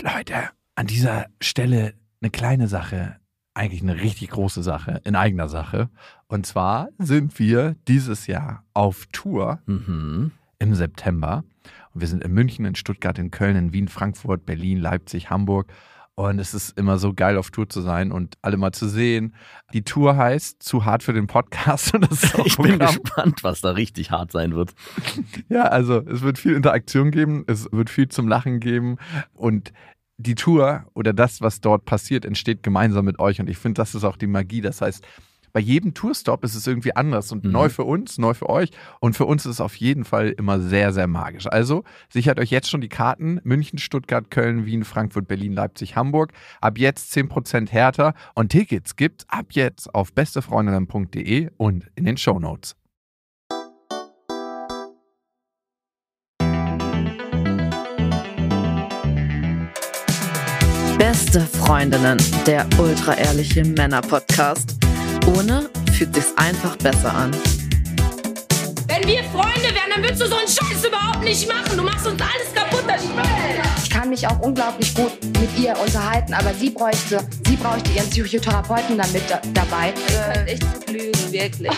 Leute, an dieser Stelle eine kleine Sache, eigentlich eine richtig große Sache, in eigener Sache. Und zwar sind wir dieses Jahr auf Tour im September. Und wir sind in München, in Stuttgart, in Köln, in Wien, Frankfurt, Berlin, Leipzig, Hamburg. Und es ist immer so geil, auf Tour zu sein und alle mal zu sehen. Die Tour heißt Zu hart für den Podcast. Und das ist auch ich bin gespannt, was da richtig hart sein wird. Ja, also es wird viel Interaktion geben, es wird viel zum Lachen geben und die Tour oder das, was dort passiert, entsteht gemeinsam mit euch und ich finde, das ist auch die Magie. Das heißt, bei jedem Tourstop ist es irgendwie anders und neu für uns, neu für euch und für uns ist es auf jeden Fall immer sehr, sehr magisch. Also sichert euch jetzt schon die Karten: München, Stuttgart, Köln, Wien, Frankfurt, Berlin, Leipzig, Hamburg. Ab jetzt 10% härter und Tickets gibt's ab jetzt auf bestefreundinnen.de und in den Shownotes. Beste Freundinnen, der ultra-ehrliche Männer-Podcast. Ohne fühlt sich's einfach besser an. Wenn wir Freunde wären, dann würdest du so einen Scheiß überhaupt nicht machen. Du machst uns alles kaputt, das Spiel. Ich kann mich auch unglaublich gut mit ihr unterhalten, aber sie bräuchte ihren Psychotherapeuten dann mit dabei. Ihr könnt echt lügen, wirklich.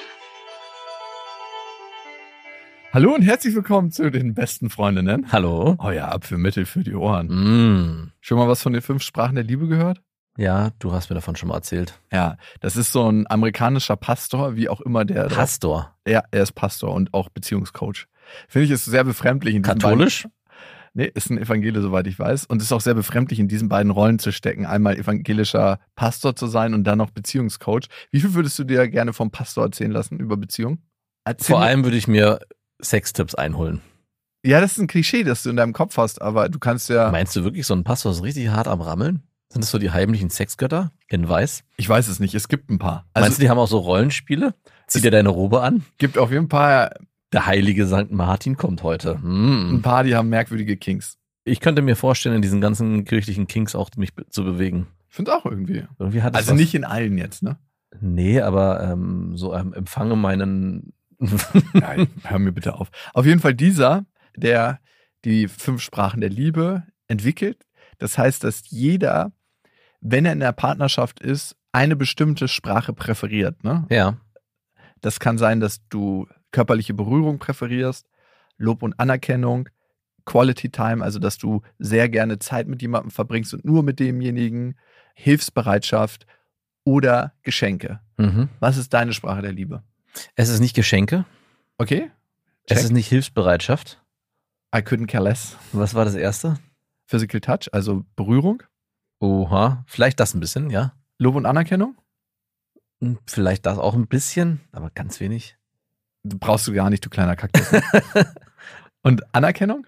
Hallo und herzlich willkommen zu den besten Freundinnen. Hallo. Euer Apfelmittel für die Ohren. Schon mal was von den 5 Sprachen der Liebe gehört? Ja, du hast mir davon schon mal erzählt. Ja, das ist so ein amerikanischer Pastor, wie auch immer der... Pastor? Ja, er ist Pastor und auch Beziehungscoach. Finde ich, ist sehr befremdlich. In Katholisch? Nee, ist ein Evangele, soweit ich weiß. Und ist auch sehr befremdlich, in diesen beiden Rollen zu stecken. Einmal evangelischer Pastor zu sein und dann noch Beziehungscoach. Wie viel würdest du dir gerne vom Pastor erzählen lassen über Beziehung? Vor allem würde ich mir Sextipps einholen. Ja, das ist ein Klischee, das du in deinem Kopf hast, aber du kannst ja... Meinst du wirklich, so ein Pastor ist richtig hart am Rammeln? Sind das so die heimlichen Sexgötter in Weiß? Ich weiß es nicht, es gibt ein paar. Meinst du, die haben auch so Rollenspiele? Zieh dir deine Robe an? Gibt auf jeden Fall... Der heilige St. Martin kommt heute. Ein paar, die haben merkwürdige Kinks. Ich könnte mir vorstellen, in diesen ganzen kirchlichen Kinks auch mich zu bewegen. Ich finde auch irgendwie. Hat also nicht in allen jetzt, ne? Nee, aber empfange meinen... Nein, hör mir bitte auf. Auf jeden Fall dieser, der die 5 Sprachen der Liebe entwickelt. Das heißt, dass jeder, wenn er in der Partnerschaft ist, eine bestimmte Sprache präferiert. Ne? Ja. Das kann sein, dass du körperliche Berührung präferierst, Lob und Anerkennung, Quality Time, also dass du sehr gerne Zeit mit jemandem verbringst und nur mit demjenigen, Hilfsbereitschaft oder Geschenke. Was ist deine Sprache der Liebe? Es ist nicht Geschenke. Okay. Check. Es ist nicht Hilfsbereitschaft. I couldn't care less. Was war das erste? Physical Touch, also Berührung. Oha, vielleicht das ein bisschen, ja. Lob und Anerkennung? Vielleicht das auch ein bisschen, aber ganz wenig. Brauchst du gar nicht, du kleiner Kaktus. Und Anerkennung?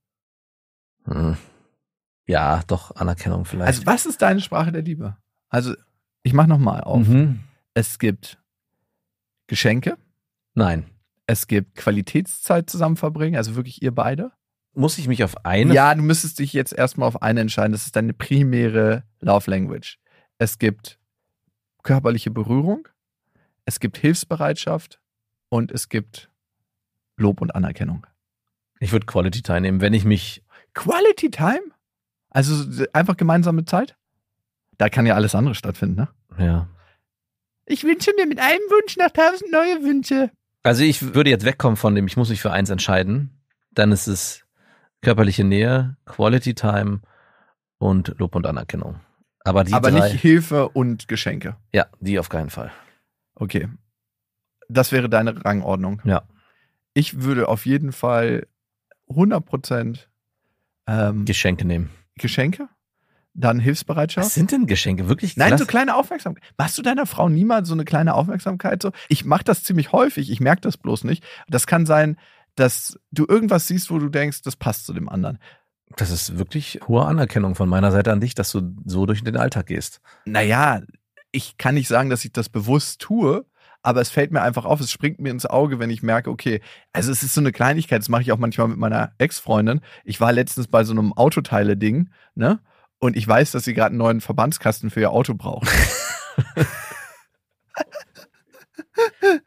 Ja, doch, Anerkennung vielleicht. Also was ist deine Sprache der Liebe? Also ich mach nochmal auf. Es gibt Geschenke. Nein. Es gibt Qualitätszeit zusammen verbringen, also wirklich ihr beide. Muss ich mich auf eine? Ja, du müsstest dich jetzt erstmal auf eine entscheiden. Das ist deine primäre Love Language. Es gibt körperliche Berührung, es gibt Hilfsbereitschaft und es gibt Lob und Anerkennung. Ich würde Quality Time nehmen, wenn ich mich... Quality Time? Also einfach gemeinsame Zeit? Da kann ja alles andere stattfinden, ne? Ja. Ich wünsche mir mit einem Wunsch nach 1000 neue Wünsche. Also ich würde jetzt wegkommen von dem, ich muss mich für eins entscheiden. Dann ist es körperliche Nähe, Quality Time und Lob und Anerkennung. Aber drei, nicht Hilfe und Geschenke. Ja, die auf keinen Fall. Okay. Das wäre deine Rangordnung. Ja. Ich würde auf jeden Fall 100% Geschenke nehmen. Geschenke? Dann Hilfsbereitschaft. Was sind denn Geschenke? Wirklich? Nein, so kleine Aufmerksamkeit. Machst du deiner Frau niemals so eine kleine Aufmerksamkeit? So? Ich mache das ziemlich häufig, ich merke das bloß nicht. Das kann sein, dass du irgendwas siehst, wo du denkst, das passt zu dem anderen. Das ist wirklich hohe Anerkennung von meiner Seite an dich, dass du so durch den Alltag gehst. Naja, ich kann nicht sagen, dass ich das bewusst tue, aber es fällt mir einfach auf, es springt mir ins Auge, wenn ich merke, okay, also es ist so eine Kleinigkeit, das mache ich auch manchmal mit meiner Ex-Freundin. Ich war letztens bei so einem Autoteile-Ding, ne? Und ich weiß, dass sie gerade einen neuen Verbandskasten für ihr Auto braucht.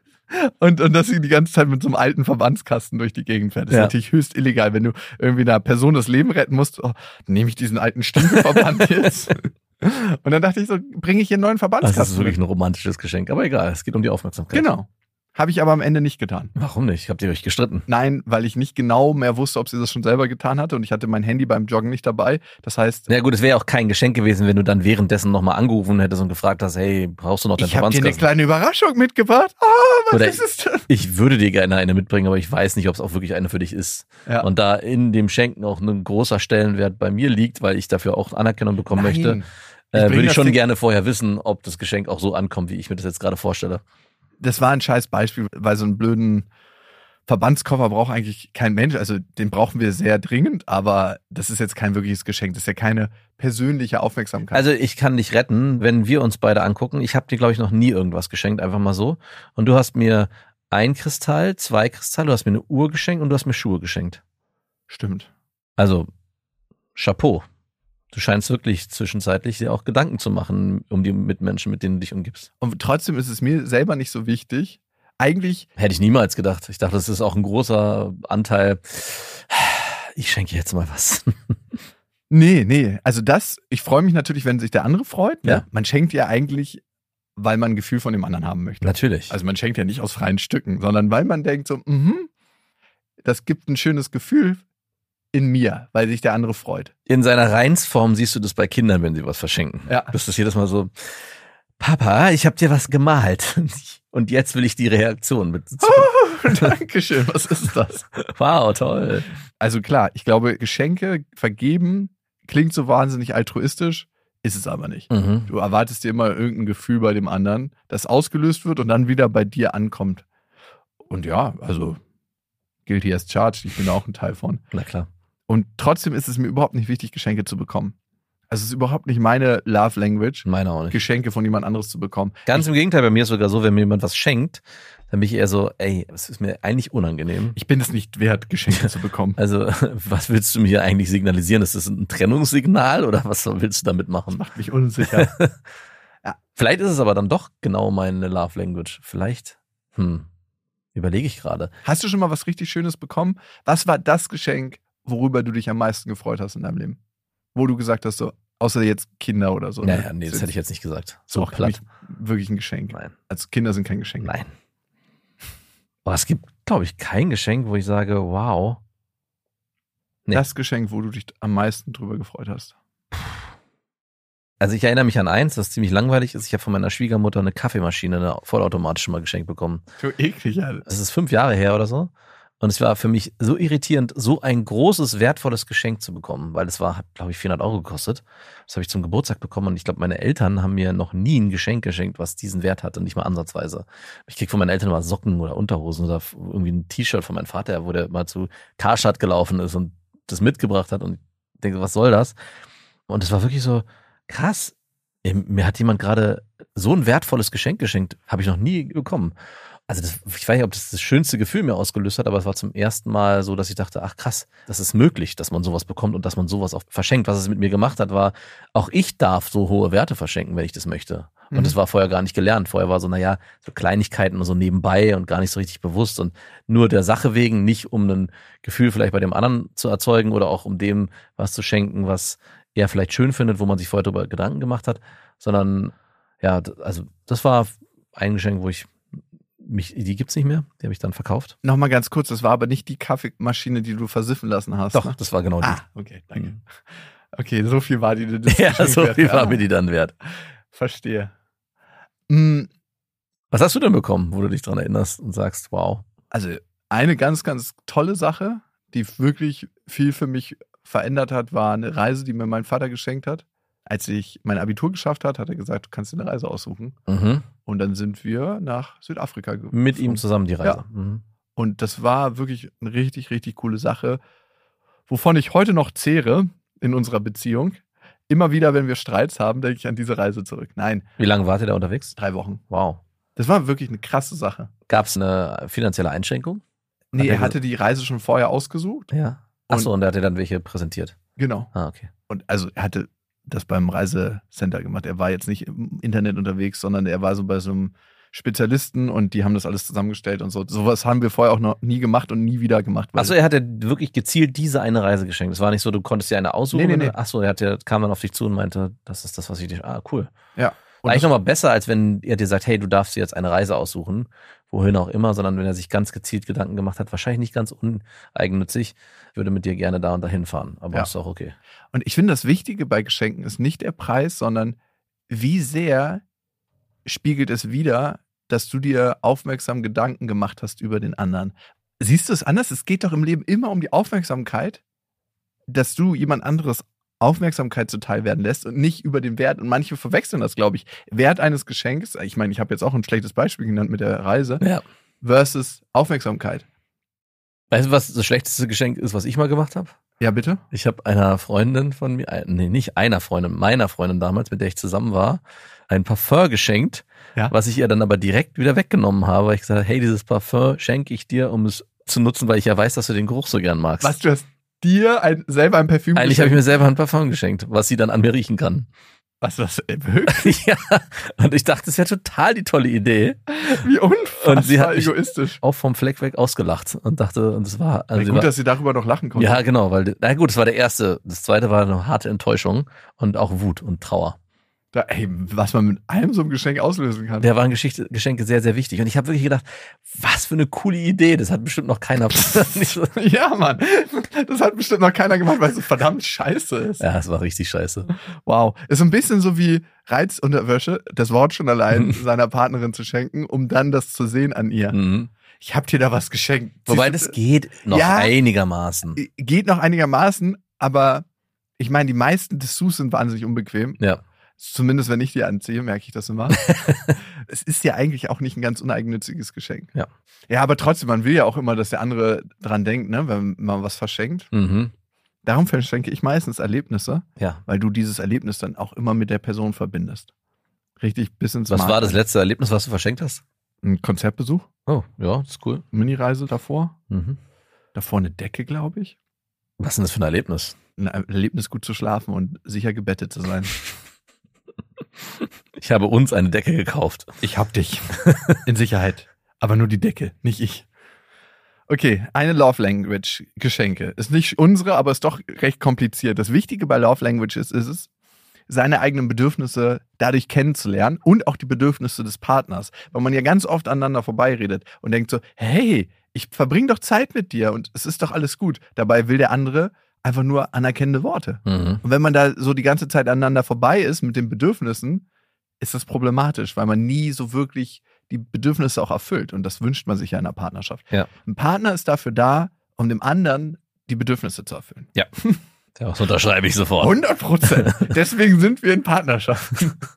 Und dass sie die ganze Zeit mit so einem alten Verbandskasten durch die Gegend fährt. Das ist natürlich höchst illegal, wenn du irgendwie einer Person das Leben retten musst. Oh, nehme ich diesen alten Stiefelverband jetzt? Und dann dachte ich so, bringe ich hier einen neuen Verbandskasten. Das ist wirklich ein romantisches Geschenk, aber egal, es geht um die Aufmerksamkeit. Genau. Habe ich aber am Ende nicht getan. Warum nicht? Habt ihr euch gestritten? Nein, weil ich nicht genau mehr wusste, ob sie das schon selber getan hatte und ich hatte mein Handy beim Joggen nicht dabei. Das heißt... Ja gut, es wäre ja auch kein Geschenk gewesen, wenn du dann währenddessen nochmal angerufen hättest und gefragt hast, hey, brauchst du noch deinen Ich habe dir eine Verbandskasten? kleine Überraschung mitgebracht. Was ist es denn? Ich würde dir gerne eine mitbringen, aber ich weiß nicht, ob es auch wirklich eine für dich ist. Ja. Und da in dem Schenken auch ein großer Stellenwert bei mir liegt, weil ich dafür auch Anerkennung bekommen möchte, würde ich schon gerne vorher wissen, ob das Geschenk auch so ankommt, wie ich mir das jetzt gerade vorstelle. Das war ein scheiß Beispiel, weil so einen blöden Verbandskoffer braucht eigentlich kein Mensch. Also den brauchen wir sehr dringend, aber das ist jetzt kein wirkliches Geschenk. Das ist ja keine persönliche Aufmerksamkeit. Also ich kann dich retten, wenn wir uns beide angucken. Ich habe dir, glaube ich, noch nie irgendwas geschenkt, einfach mal so. Und du hast mir ein Kristall, 2 Kristalle, du hast mir eine Uhr geschenkt und du hast mir Schuhe geschenkt. Stimmt. Also Chapeau. Du scheinst wirklich zwischenzeitlich dir auch Gedanken zu machen um die Mitmenschen, mit denen du dich umgibst. Und trotzdem ist es mir selber nicht so wichtig. Eigentlich... Hätte ich niemals gedacht. Ich dachte, das ist auch ein großer Anteil. Ich schenke jetzt mal was. Nee. Also ich freue mich natürlich, wenn sich der andere freut. Ne? Ja. Man schenkt ja eigentlich, weil man ein Gefühl von dem anderen haben möchte. Natürlich. Also man schenkt ja nicht aus freien Stücken, sondern weil man denkt so, das gibt ein schönes Gefühl in mir, weil sich der andere freut. In seiner Reinsform siehst du das bei Kindern, wenn sie was verschenken. Ja. Das ist jedes Mal so, Papa, ich habe dir was gemalt. Und jetzt will ich die Reaktion mit. Dankeschön, was ist das? Wow, toll. Also klar, ich glaube, Geschenke vergeben klingt so wahnsinnig altruistisch, ist es aber nicht. Mhm. Du erwartest dir immer irgendein Gefühl bei dem anderen, das ausgelöst wird und dann wieder bei dir ankommt. Und ja, also guilty as charged, ich bin da auch ein Teil von. Na klar. Und trotzdem ist es mir überhaupt nicht wichtig, Geschenke zu bekommen. Also es ist überhaupt nicht meine Love Language, Meine auch nicht. Geschenke von jemand anderes zu bekommen. Ganz im Gegenteil, bei mir ist sogar so, wenn mir jemand was schenkt, dann bin ich eher so, ey, das ist mir eigentlich unangenehm. Ich bin es nicht wert, Geschenke zu bekommen. Also, was willst du mir hier eigentlich signalisieren? Ist das ein Trennungssignal oder was willst du damit machen? Macht mich unsicher. Vielleicht ist es aber dann doch genau meine Love Language. Vielleicht, überlege ich gerade. Hast du schon mal was richtig Schönes bekommen? Was war das Geschenk, worüber du dich am meisten gefreut hast in deinem Leben? Wo du gesagt hast, so, außer jetzt Kinder oder so. Naja, nee, das hätte ich jetzt nicht gesagt. So So platt. nicht wirklich ein Geschenk. Nein. Also Kinder sind kein Geschenk. Nein. Aber es gibt, glaube ich, kein Geschenk, wo ich sage, wow. Nee. Das Geschenk, wo du dich am meisten drüber gefreut hast. Also ich erinnere mich an eins, das ziemlich langweilig ist. Ich habe von meiner Schwiegermutter eine Kaffeemaschine, eine vollautomatische mal geschenkt bekommen. So eklig, ja. Das ist 5 Jahre her oder so. Und es war für mich so irritierend, so ein großes, wertvolles Geschenk zu bekommen, weil es hat, glaube ich, 400 € gekostet. Das habe ich zum Geburtstag bekommen und ich glaube, meine Eltern haben mir noch nie ein Geschenk geschenkt, was diesen Wert hatte, nicht mal ansatzweise. Ich krieg von meinen Eltern mal Socken oder Unterhosen oder irgendwie ein T-Shirt von meinem Vater, wo der mal zu Karstadt gelaufen ist und das mitgebracht hat und ich denke, was soll das? Und es war wirklich so krass. Mir hat jemand gerade so ein wertvolles Geschenk geschenkt, habe ich noch nie bekommen. Also ich weiß nicht, ob das schönste Gefühl mir ausgelöst hat, aber es war zum ersten Mal so, dass ich dachte, ach krass, das ist möglich, dass man sowas bekommt und dass man sowas auch verschenkt. Was es mit mir gemacht hat, war, auch ich darf so hohe Werte verschenken, wenn ich das möchte. Und das war vorher gar nicht gelernt. Vorher war so, naja, so Kleinigkeiten und so nebenbei und gar nicht so richtig bewusst und nur der Sache wegen, nicht um ein Gefühl vielleicht bei dem anderen zu erzeugen oder auch um dem was zu schenken, was er vielleicht schön findet, wo man sich vorher darüber Gedanken gemacht hat, sondern ja, also das war ein Geschenk, wo die gibt's nicht mehr, die habe ich dann verkauft. Nochmal ganz kurz, das war aber nicht die Kaffeemaschine, die du versiffen lassen hast. Doch, ne? das war genau die. Okay, danke. Okay, so viel war die. Das Ja, Geschenk so wert. viel war mir die dann wert. Verstehe. Was hast du denn bekommen, wo du dich dran erinnerst und sagst, wow? Also eine ganz, ganz tolle Sache, die wirklich viel für mich verändert hat, war eine Reise, die mir mein Vater geschenkt hat. Als ich mein Abitur geschafft hat er gesagt, du kannst dir eine Reise aussuchen. Mhm. Und dann sind wir nach Südafrika geflogen. Mit ihm zusammen die Reise. Ja. Mhm. Und das war wirklich eine richtig, richtig coole Sache, wovon ich heute noch zehre in unserer Beziehung. Immer wieder, wenn wir Streits haben, denke ich an diese Reise zurück. Nein, Wie lange wart ihr da unterwegs? 3 Wochen. Wow. Das war wirklich eine krasse Sache. Gab es eine finanzielle Einschränkung? Nee, er er hatte die Reise schon vorher ausgesucht. Ja. Achso, und er hat dir dann welche präsentiert. Genau. Ah, okay. Und also er hatte das beim Reisecenter gemacht. Er war jetzt nicht im Internet unterwegs, sondern er war so bei so einem Spezialisten und die haben das alles zusammengestellt und so. Sowas haben wir vorher auch noch nie gemacht und nie wieder gemacht. Achso, er hat ja wirklich gezielt diese eine Reise geschenkt. Es war nicht so, du konntest dir eine aussuchen. Nee. Achso, kam dann auf dich zu und meinte, das ist das, was ich dir... Cool. Ja. Und Eigentlich nochmal besser, als wenn er dir sagt, hey, du darfst dir jetzt eine Reise aussuchen, wohin auch immer, sondern wenn er sich ganz gezielt Gedanken gemacht hat, wahrscheinlich nicht ganz uneigennützig, würde mit dir gerne da und dahin fahren. Aber ist auch okay. Und ich finde, das Wichtige bei Geschenken ist nicht der Preis, sondern wie sehr spiegelt es wider, dass du dir aufmerksam Gedanken gemacht hast über den anderen. Siehst du es anders? Es geht doch im Leben immer um die Aufmerksamkeit, dass du jemand anderes Aufmerksamkeit zuteil werden lässt und nicht über den Wert. Und manche verwechseln das, glaube ich. Wert eines Geschenkes, ich meine, ich habe jetzt auch ein schlechtes Beispiel genannt mit der Reise, versus Aufmerksamkeit. Weißt du, was das schlechteste Geschenk ist, was ich mal gemacht habe? Ja, bitte? Ich habe einer Freundin von mir, nicht einer Freundin, meiner Freundin damals, mit der ich zusammen war, ein Parfum geschenkt, was ich ihr dann aber direkt wieder weggenommen habe, weil ich gesagt habe, hey, dieses Parfum schenke ich dir, um es zu nutzen, weil ich ja weiß, dass du den Geruch so gern magst. Was, du hast dir selber ein Parfüm Eigentlich habe ich mir selber ein Parfum geschenkt, was sie dann an mir riechen kann. Was, wirklich? Ja, und ich dachte, das wäre total die tolle Idee. Wie unfassbar und sie hat mich egoistisch. Auch vom Fleck weg ausgelacht und dachte, und es war... Also gut, dass sie darüber noch lachen konnte. Ja, genau, weil, na gut, das war der erste. Das zweite war eine harte Enttäuschung und auch Wut und Trauer. Was man mit einem so einem Geschenk auslösen kann. Der waren Geschenke sehr, sehr wichtig. Und ich habe wirklich gedacht, was für eine coole Idee. Das hat bestimmt noch keiner. Ja, Mann. Das hat bestimmt noch keiner gemacht, weil es so verdammt scheiße ist. Ja, es war richtig scheiße. Wow. Ist so ein bisschen so wie Reizunterwäsche, das Wort schon allein seiner Partnerin zu schenken, um dann das zu sehen an ihr. Mhm. Ich hab dir da was geschenkt. Wobei das geht noch einigermaßen. Geht noch einigermaßen, aber ich meine, die meisten Dessous sind wahnsinnig unbequem. Ja. Zumindest wenn ich die anziehe, merke ich das immer. Es ist ja eigentlich auch nicht ein ganz uneigennütziges Geschenk. Ja. Ja, aber trotzdem, man will ja auch immer, dass der andere dran denkt, ne, wenn man was verschenkt. Mhm. Darum verschenke ich meistens Erlebnisse, ja, weil du dieses Erlebnis dann auch immer mit der Person verbindest. Richtig bis ins Was Mark. war das letzte Erlebnis, was du verschenkt hast? Ein Konzertbesuch, Oh, ja, das ist cool. Mini-Reise davor. Mhm. Davor eine Decke, glaube ich. Was ist denn das für ein Erlebnis? Ein Erlebnis, gut zu schlafen und sicher gebettet zu sein. Ich habe uns eine Decke gekauft. Ich hab dich. In Sicherheit. Aber nur die Decke, nicht ich. Okay, eine Love Language, Geschenke. Ist nicht unsere, aber ist doch recht kompliziert. Das Wichtige bei Love Languages ist es, seine eigenen Bedürfnisse dadurch kennenzulernen und auch die Bedürfnisse des Partners. Weil man ja ganz oft aneinander vorbeiredet und denkt so, hey, ich verbringe doch Zeit mit dir und es ist doch alles gut. Dabei will der andere einfach nur anerkennende Worte. Mhm. Und wenn man da so die ganze Zeit aneinander vorbei ist mit den Bedürfnissen, ist das problematisch, weil man nie so wirklich die Bedürfnisse auch erfüllt. Und das wünscht man sich ja in einer Partnerschaft. Ja. Ein Partner ist dafür da, um dem anderen die Bedürfnisse zu erfüllen. Ja. Das unterschreibe ich sofort. 100%. Deswegen sind wir in Partnerschaft.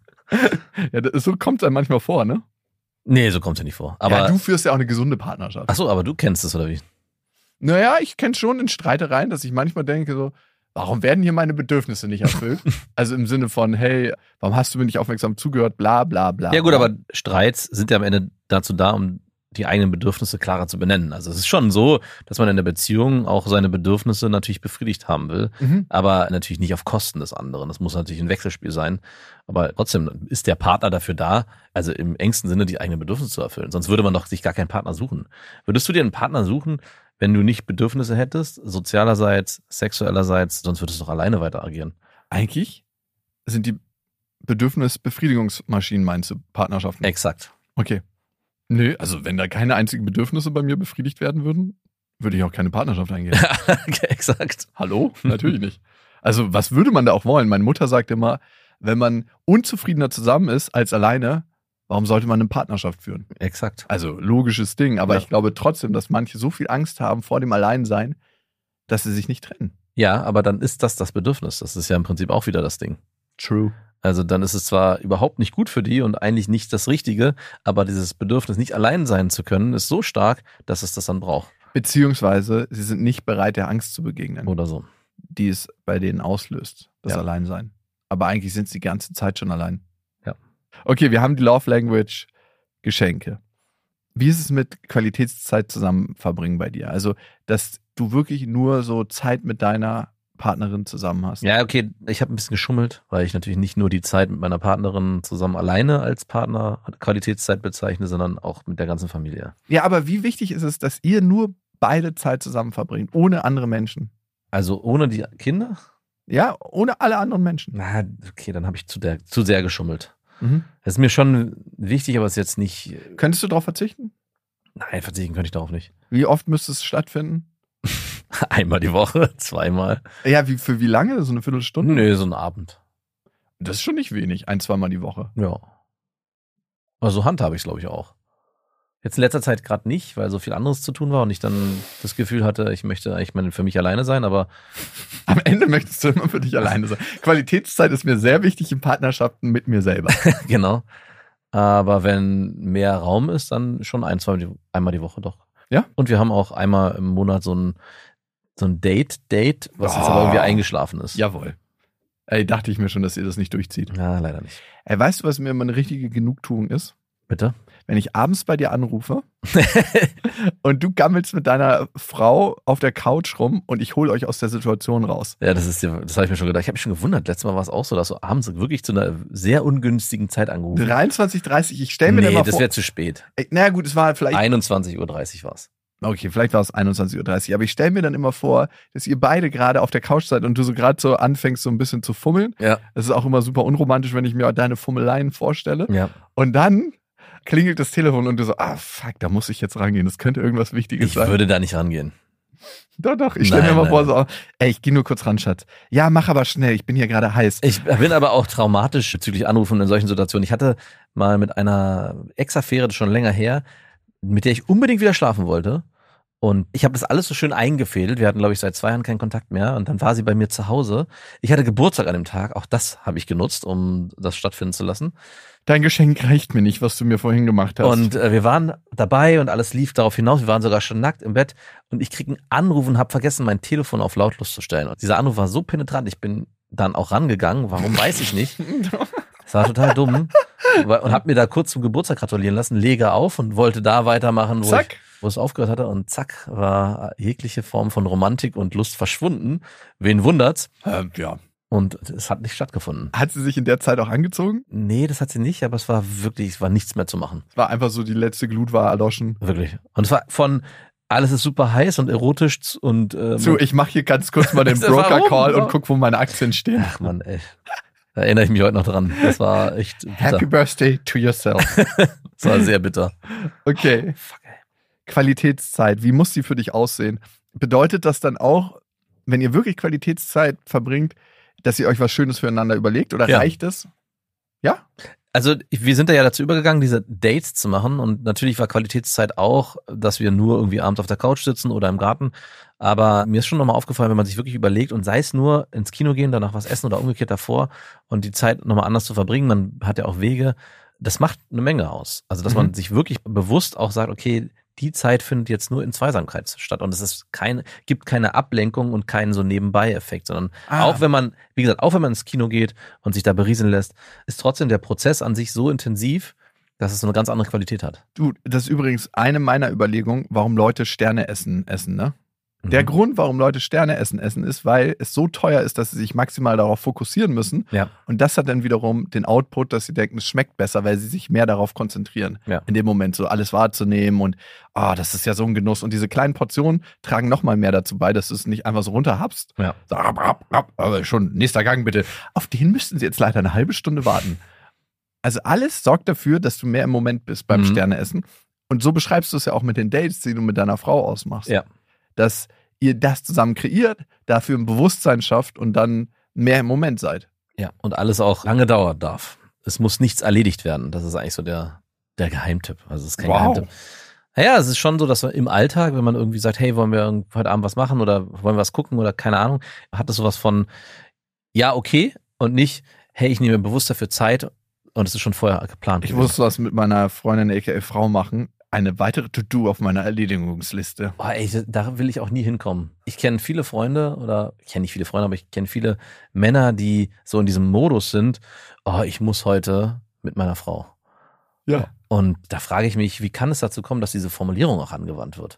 Ja, so kommt es einem manchmal vor, ne? Nee, so kommt es ja nicht vor. Aber ja, du führst ja auch eine gesunde Partnerschaft. Ach so, aber du kennst es, oder wie? Naja, ich kenne schon in Streitereien, dass ich manchmal denke so, warum werden hier meine Bedürfnisse nicht erfüllt? Also im Sinne von, hey, warum hast du mir nicht aufmerksam zugehört, bla bla bla. Ja gut, aber Streits sind ja am Ende dazu da, um die eigenen Bedürfnisse klarer zu benennen. Also es ist schon so, dass man in der Beziehung auch seine Bedürfnisse natürlich befriedigt haben will, aber natürlich nicht auf Kosten des anderen. Das muss natürlich ein Wechselspiel sein. Aber trotzdem ist der Partner dafür da, also im engsten Sinne die eigenen Bedürfnisse zu erfüllen. Sonst würde man doch sich gar keinen Partner suchen. Würdest du dir einen Partner suchen, wenn du nicht Bedürfnisse hättest, sozialerseits, sexuellerseits, sonst würdest du doch alleine weiter agieren? Eigentlich sind die Bedürfnisbefriedigungsmaschinen, meinst du, Partnerschaften? Exakt. Okay. Nö, also wenn da keine einzigen Bedürfnisse bei mir befriedigt werden würden, würde ich auch keine Partnerschaft eingehen. Okay, exakt. Hallo? Natürlich nicht. Also was würde man da auch wollen? Meine Mutter sagt immer, wenn man unzufriedener zusammen ist als alleine, warum sollte man eine Partnerschaft führen? Exakt. Also logisches Ding, aber Ja. ich glaube trotzdem, dass manche so viel Angst haben vor dem Alleinsein, dass sie sich nicht trennen. Ja, aber dann ist das Bedürfnis. Das ist ja im Prinzip auch wieder das Ding. True. Also dann ist es zwar überhaupt nicht gut für die und eigentlich nicht das Richtige, aber dieses Bedürfnis, nicht allein sein zu können, ist so stark, dass es das dann braucht. Beziehungsweise sie sind nicht bereit, der Angst zu begegnen, Oder so. die es bei denen auslöst, das Ja. Alleinsein. Aber eigentlich sind sie die ganze Zeit schon allein. Ja. Okay, wir haben die Love Language Geschenke. Wie ist es mit Qualitätszeit zusammen verbringen bei dir? Also, dass du wirklich nur so Zeit mit deiner Partnerin zusammen hast. Ja, okay, ich habe ein bisschen geschummelt, weil ich natürlich nicht nur die Zeit mit meiner Partnerin zusammen alleine als Partner Qualitätszeit bezeichne, sondern auch mit der ganzen Familie. Ja, aber wie wichtig ist es, dass ihr nur beide Zeit zusammen verbringt, ohne andere Menschen? Also ohne die Kinder? Ja, ohne alle anderen Menschen. Na, okay, dann habe ich zu sehr geschummelt. Mhm. Das ist mir schon wichtig, aber es ist jetzt nicht. Könntest du darauf verzichten? Nein, verzichten könnte ich darauf nicht. Wie oft müsste es stattfinden? Einmal die Woche, zweimal. Ja, für wie lange? So eine Viertelstunde? Nö, so ein Abend. Das ist schon nicht wenig. 1-2 Mal die Woche. Ja. Also handhabe ich es, glaube ich, auch. Jetzt in letzter Zeit gerade nicht, weil so viel anderes zu tun war und ich dann das Gefühl hatte, ich möchte eigentlich für mich alleine sein, aber Am Ende möchtest du immer für dich alleine sein. Qualitätszeit ist mir sehr wichtig in Partnerschaften mit mir selber. genau. Aber wenn mehr Raum ist, dann schon einmal die Woche doch. Ja? Und wir haben auch einmal im Monat so ein Date, was jetzt aber irgendwie eingeschlafen ist. Jawohl. Ey, dachte ich mir schon, dass ihr das nicht durchzieht. Ja, leider nicht. Ey, weißt du, was mir immer eine richtige Genugtuung ist? Bitte? Wenn ich abends bei dir anrufe und du gammelst mit deiner Frau auf der Couch rum und ich hole euch aus der Situation raus. Ja, das habe ich mir schon gedacht. Ich habe mich schon gewundert. Letztes Mal war es auch so, dass du abends wirklich zu einer sehr ungünstigen Zeit angerufen hast. 23:30, ich stelle mir dann mal das vor. wäre zu spät. Naja gut, es war vielleicht 21:30 Uhr war es. Okay, vielleicht war es 21:30 Uhr, aber ich stelle mir dann immer vor, dass ihr beide gerade auf der Couch seid und du so gerade so anfängst, so ein bisschen zu fummeln. Ja. Das ist auch immer super unromantisch, wenn ich mir deine Fummeleien vorstelle. Ja. Und dann klingelt das Telefon und du so, fuck, da muss ich jetzt rangehen, das könnte irgendwas Wichtiges Ich sein. würde da nicht rangehen. Doch, ich stelle mir Nein, mal vor, so, ey, ich gehe nur kurz ran, Schatz. Ja, mach aber schnell, ich bin hier gerade heiß. Ich bin aber auch traumatisch bezüglich Anrufen in solchen Situationen. Ich hatte mal mit einer Ex-Affäre, das ist schon länger her, mit der ich unbedingt wieder schlafen wollte. Und ich habe das alles so schön eingefädelt. Wir hatten, glaube ich, seit 2 Jahren keinen Kontakt mehr. Und dann war sie bei mir zu Hause. Ich hatte Geburtstag an dem Tag. Auch das habe ich genutzt, um das stattfinden zu lassen. Dein Geschenk reicht mir nicht, was du mir vorhin gemacht hast. Und wir waren dabei und alles lief darauf hinaus. Wir waren sogar schon nackt im Bett. Und ich krieg einen Anruf und habe vergessen, mein Telefon auf lautlos zu stellen. Und dieser Anruf war so penetrant. Ich bin dann auch rangegangen. Warum, weiß ich nicht. Das war total dumm. Und habe mir da kurz zum Geburtstag gratulieren lassen, lege auf und wollte da weitermachen, wo es aufgehört hatte. Und zack, war jegliche Form von Romantik und Lust verschwunden. Wen wundert's? Ja. Und es hat nicht stattgefunden. Hat sie sich in der Zeit auch angezogen? Nee, das hat sie nicht, aber es war nichts mehr zu machen. Es war einfach so, die letzte Glut war erloschen. Wirklich. Und es war von alles ist super heiß und erotisch und ich mache hier ganz kurz mal den Broker-Call und guck, wo meine Aktien stehen. Ach Mann, ey. Da erinnere ich mich heute noch dran. Das war echt bitter. Happy Birthday to yourself. Das war sehr bitter. Okay. Fuck, ey. Qualitätszeit, wie muss die für dich aussehen? Bedeutet das dann auch, wenn ihr wirklich Qualitätszeit verbringt, dass ihr euch was Schönes füreinander überlegt oder reicht es? Ja? Also wir sind da ja dazu übergegangen, diese Dates zu machen und natürlich war Qualitätszeit auch, dass wir nur irgendwie abends auf der Couch sitzen oder im Garten, aber mir ist schon nochmal aufgefallen, wenn man sich wirklich überlegt und sei es nur ins Kino gehen, danach was essen oder umgekehrt davor und die Zeit nochmal anders zu verbringen, man hat ja auch Wege, das macht eine Menge aus. Also dass man sich wirklich bewusst auch sagt, okay, die Zeit findet jetzt nur in Zweisamkeit statt und es ist gibt keine Ablenkung und keinen so Nebenbei-Effekt, sondern auch wenn man, wie gesagt, auch wenn man ins Kino geht und sich da berieseln lässt, ist trotzdem der Prozess an sich so intensiv, dass es so eine ganz andere Qualität hat. Du, das ist übrigens eine meiner Überlegungen, warum Leute Sterne essen, ne? Der Grund, warum Leute Sterne essen, ist, weil es so teuer ist, dass sie sich maximal darauf fokussieren müssen. Ja. Und das hat dann wiederum den Output, dass sie denken, es schmeckt besser, weil sie sich mehr darauf konzentrieren. Ja. In dem Moment so alles wahrzunehmen und das ist ja so ein Genuss. Und diese kleinen Portionen tragen nochmal mehr dazu bei, dass du es nicht einfach so runterhabst. Ja. So, aber schon, nächster Gang bitte. Auf den müssten sie jetzt leider eine halbe Stunde warten. Also alles sorgt dafür, dass du mehr im Moment bist beim Sterneessen. Und so beschreibst du es ja auch mit den Dates, die du mit deiner Frau ausmachst. Ja. Dass ihr das zusammen kreiert, dafür ein Bewusstsein schafft und dann mehr im Moment seid. Ja, und alles auch lange dauern darf. Es muss nichts erledigt werden. Das ist eigentlich so der Geheimtipp. Also es ist kein Geheimtipp. Naja, es ist schon so, dass wir im Alltag, wenn man irgendwie sagt, hey, wollen wir heute Abend was machen oder wollen wir was gucken oder keine Ahnung, hat das sowas von, ja, okay und nicht, hey, ich nehme mir bewusst dafür Zeit und es ist schon vorher geplant. Ich muss was mit meiner Freundin, aka Frau, machen. Eine weitere To-Do auf meiner Erledigungsliste. Boah, ey, da will ich auch nie hinkommen. Ich kenne viele Freunde, oder ich kenne nicht viele Freunde, aber ich kenne viele Männer, die so in diesem Modus sind, ich muss heute mit meiner Frau. Ja. Und da frage ich mich, wie kann es dazu kommen, dass diese Formulierung auch angewandt wird?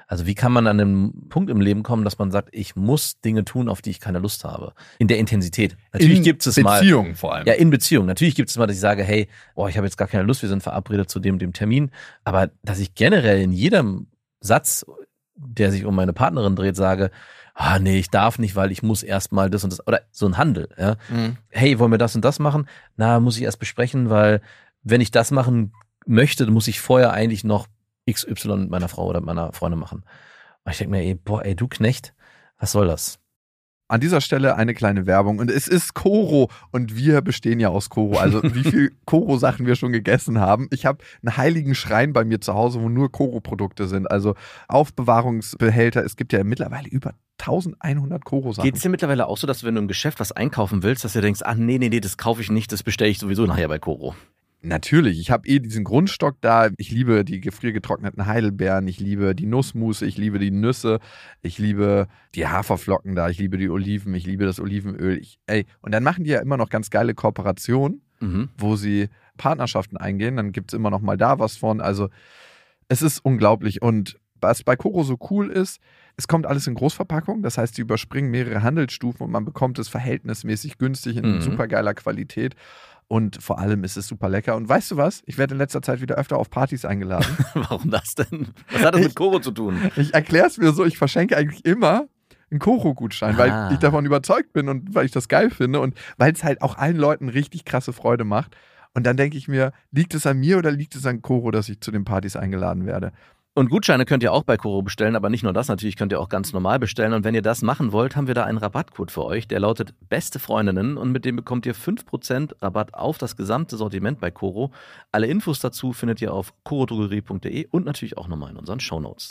Also wie kann man an einen Punkt im Leben kommen, dass man sagt, ich muss Dinge tun, auf die ich keine Lust habe? In der Intensität. Natürlich gibt es mal. In Beziehung vor allem. Ja, in Beziehung. Natürlich gibt es mal, dass ich sage, hey, ich habe jetzt gar keine Lust, wir sind verabredet zu dem Termin. Aber dass ich generell in jedem Satz, der sich um meine Partnerin dreht, sage, nee, ich darf nicht, weil ich muss erst mal das und das, oder so ein Handel, ja. Hey, wollen wir das und das machen? Na, muss ich erst besprechen, weil wenn ich das machen möchte, dann muss ich vorher eigentlich noch XY mit meiner Frau oder mit meiner Freundin machen. Und ich denke mir, du Knecht, was soll das? An dieser Stelle eine kleine Werbung. Und es ist Koro und wir bestehen ja aus Koro. Also wie viel Koro-Sachen wir schon gegessen haben. Ich habe einen heiligen Schrein bei mir zu Hause, wo nur Koro-Produkte sind. Also Aufbewahrungsbehälter. Es gibt ja mittlerweile über 1100 Koro-Sachen. Geht es dir mittlerweile auch so, dass du, wenn du im Geschäft was einkaufen willst, dass du denkst, nee, das kaufe ich nicht, das bestelle ich sowieso nachher bei Koro? Natürlich, ich habe diesen Grundstock da. Ich liebe die gefriergetrockneten Heidelbeeren, ich liebe die Nussmusse, ich liebe die Nüsse, ich liebe die Haferflocken da, ich liebe die Oliven, ich liebe das Olivenöl. Und dann machen die ja immer noch ganz geile Kooperationen, wo sie Partnerschaften eingehen. Dann gibt es immer noch mal da was von. Also es ist unglaublich. Und was bei Koro so cool ist, es kommt alles in Großverpackung. Das heißt, die überspringen mehrere Handelsstufen und man bekommt es verhältnismäßig günstig in super geiler Qualität. Und vor allem ist es super lecker. Und weißt du was? Ich werde in letzter Zeit wieder öfter auf Partys eingeladen. Warum das denn? Was hat das mit Koro zu tun? Ich erkläre es mir so, ich verschenke eigentlich immer einen Koro-Gutschein, weil ich davon überzeugt bin und weil ich das geil finde und weil es halt auch allen Leuten richtig krasse Freude macht. Und dann denke ich mir, liegt es an mir oder liegt es an Koro, dass ich zu den Partys eingeladen werde? Und Gutscheine könnt ihr auch bei Koro bestellen, aber nicht nur das, natürlich könnt ihr auch ganz normal bestellen. Und wenn ihr das machen wollt, haben wir da einen Rabattcode für euch, der lautet Beste Freundinnen und mit dem bekommt ihr 5% Rabatt auf das gesamte Sortiment bei Koro. Alle Infos dazu findet ihr auf korodrogerie.de und natürlich auch nochmal in unseren Shownotes.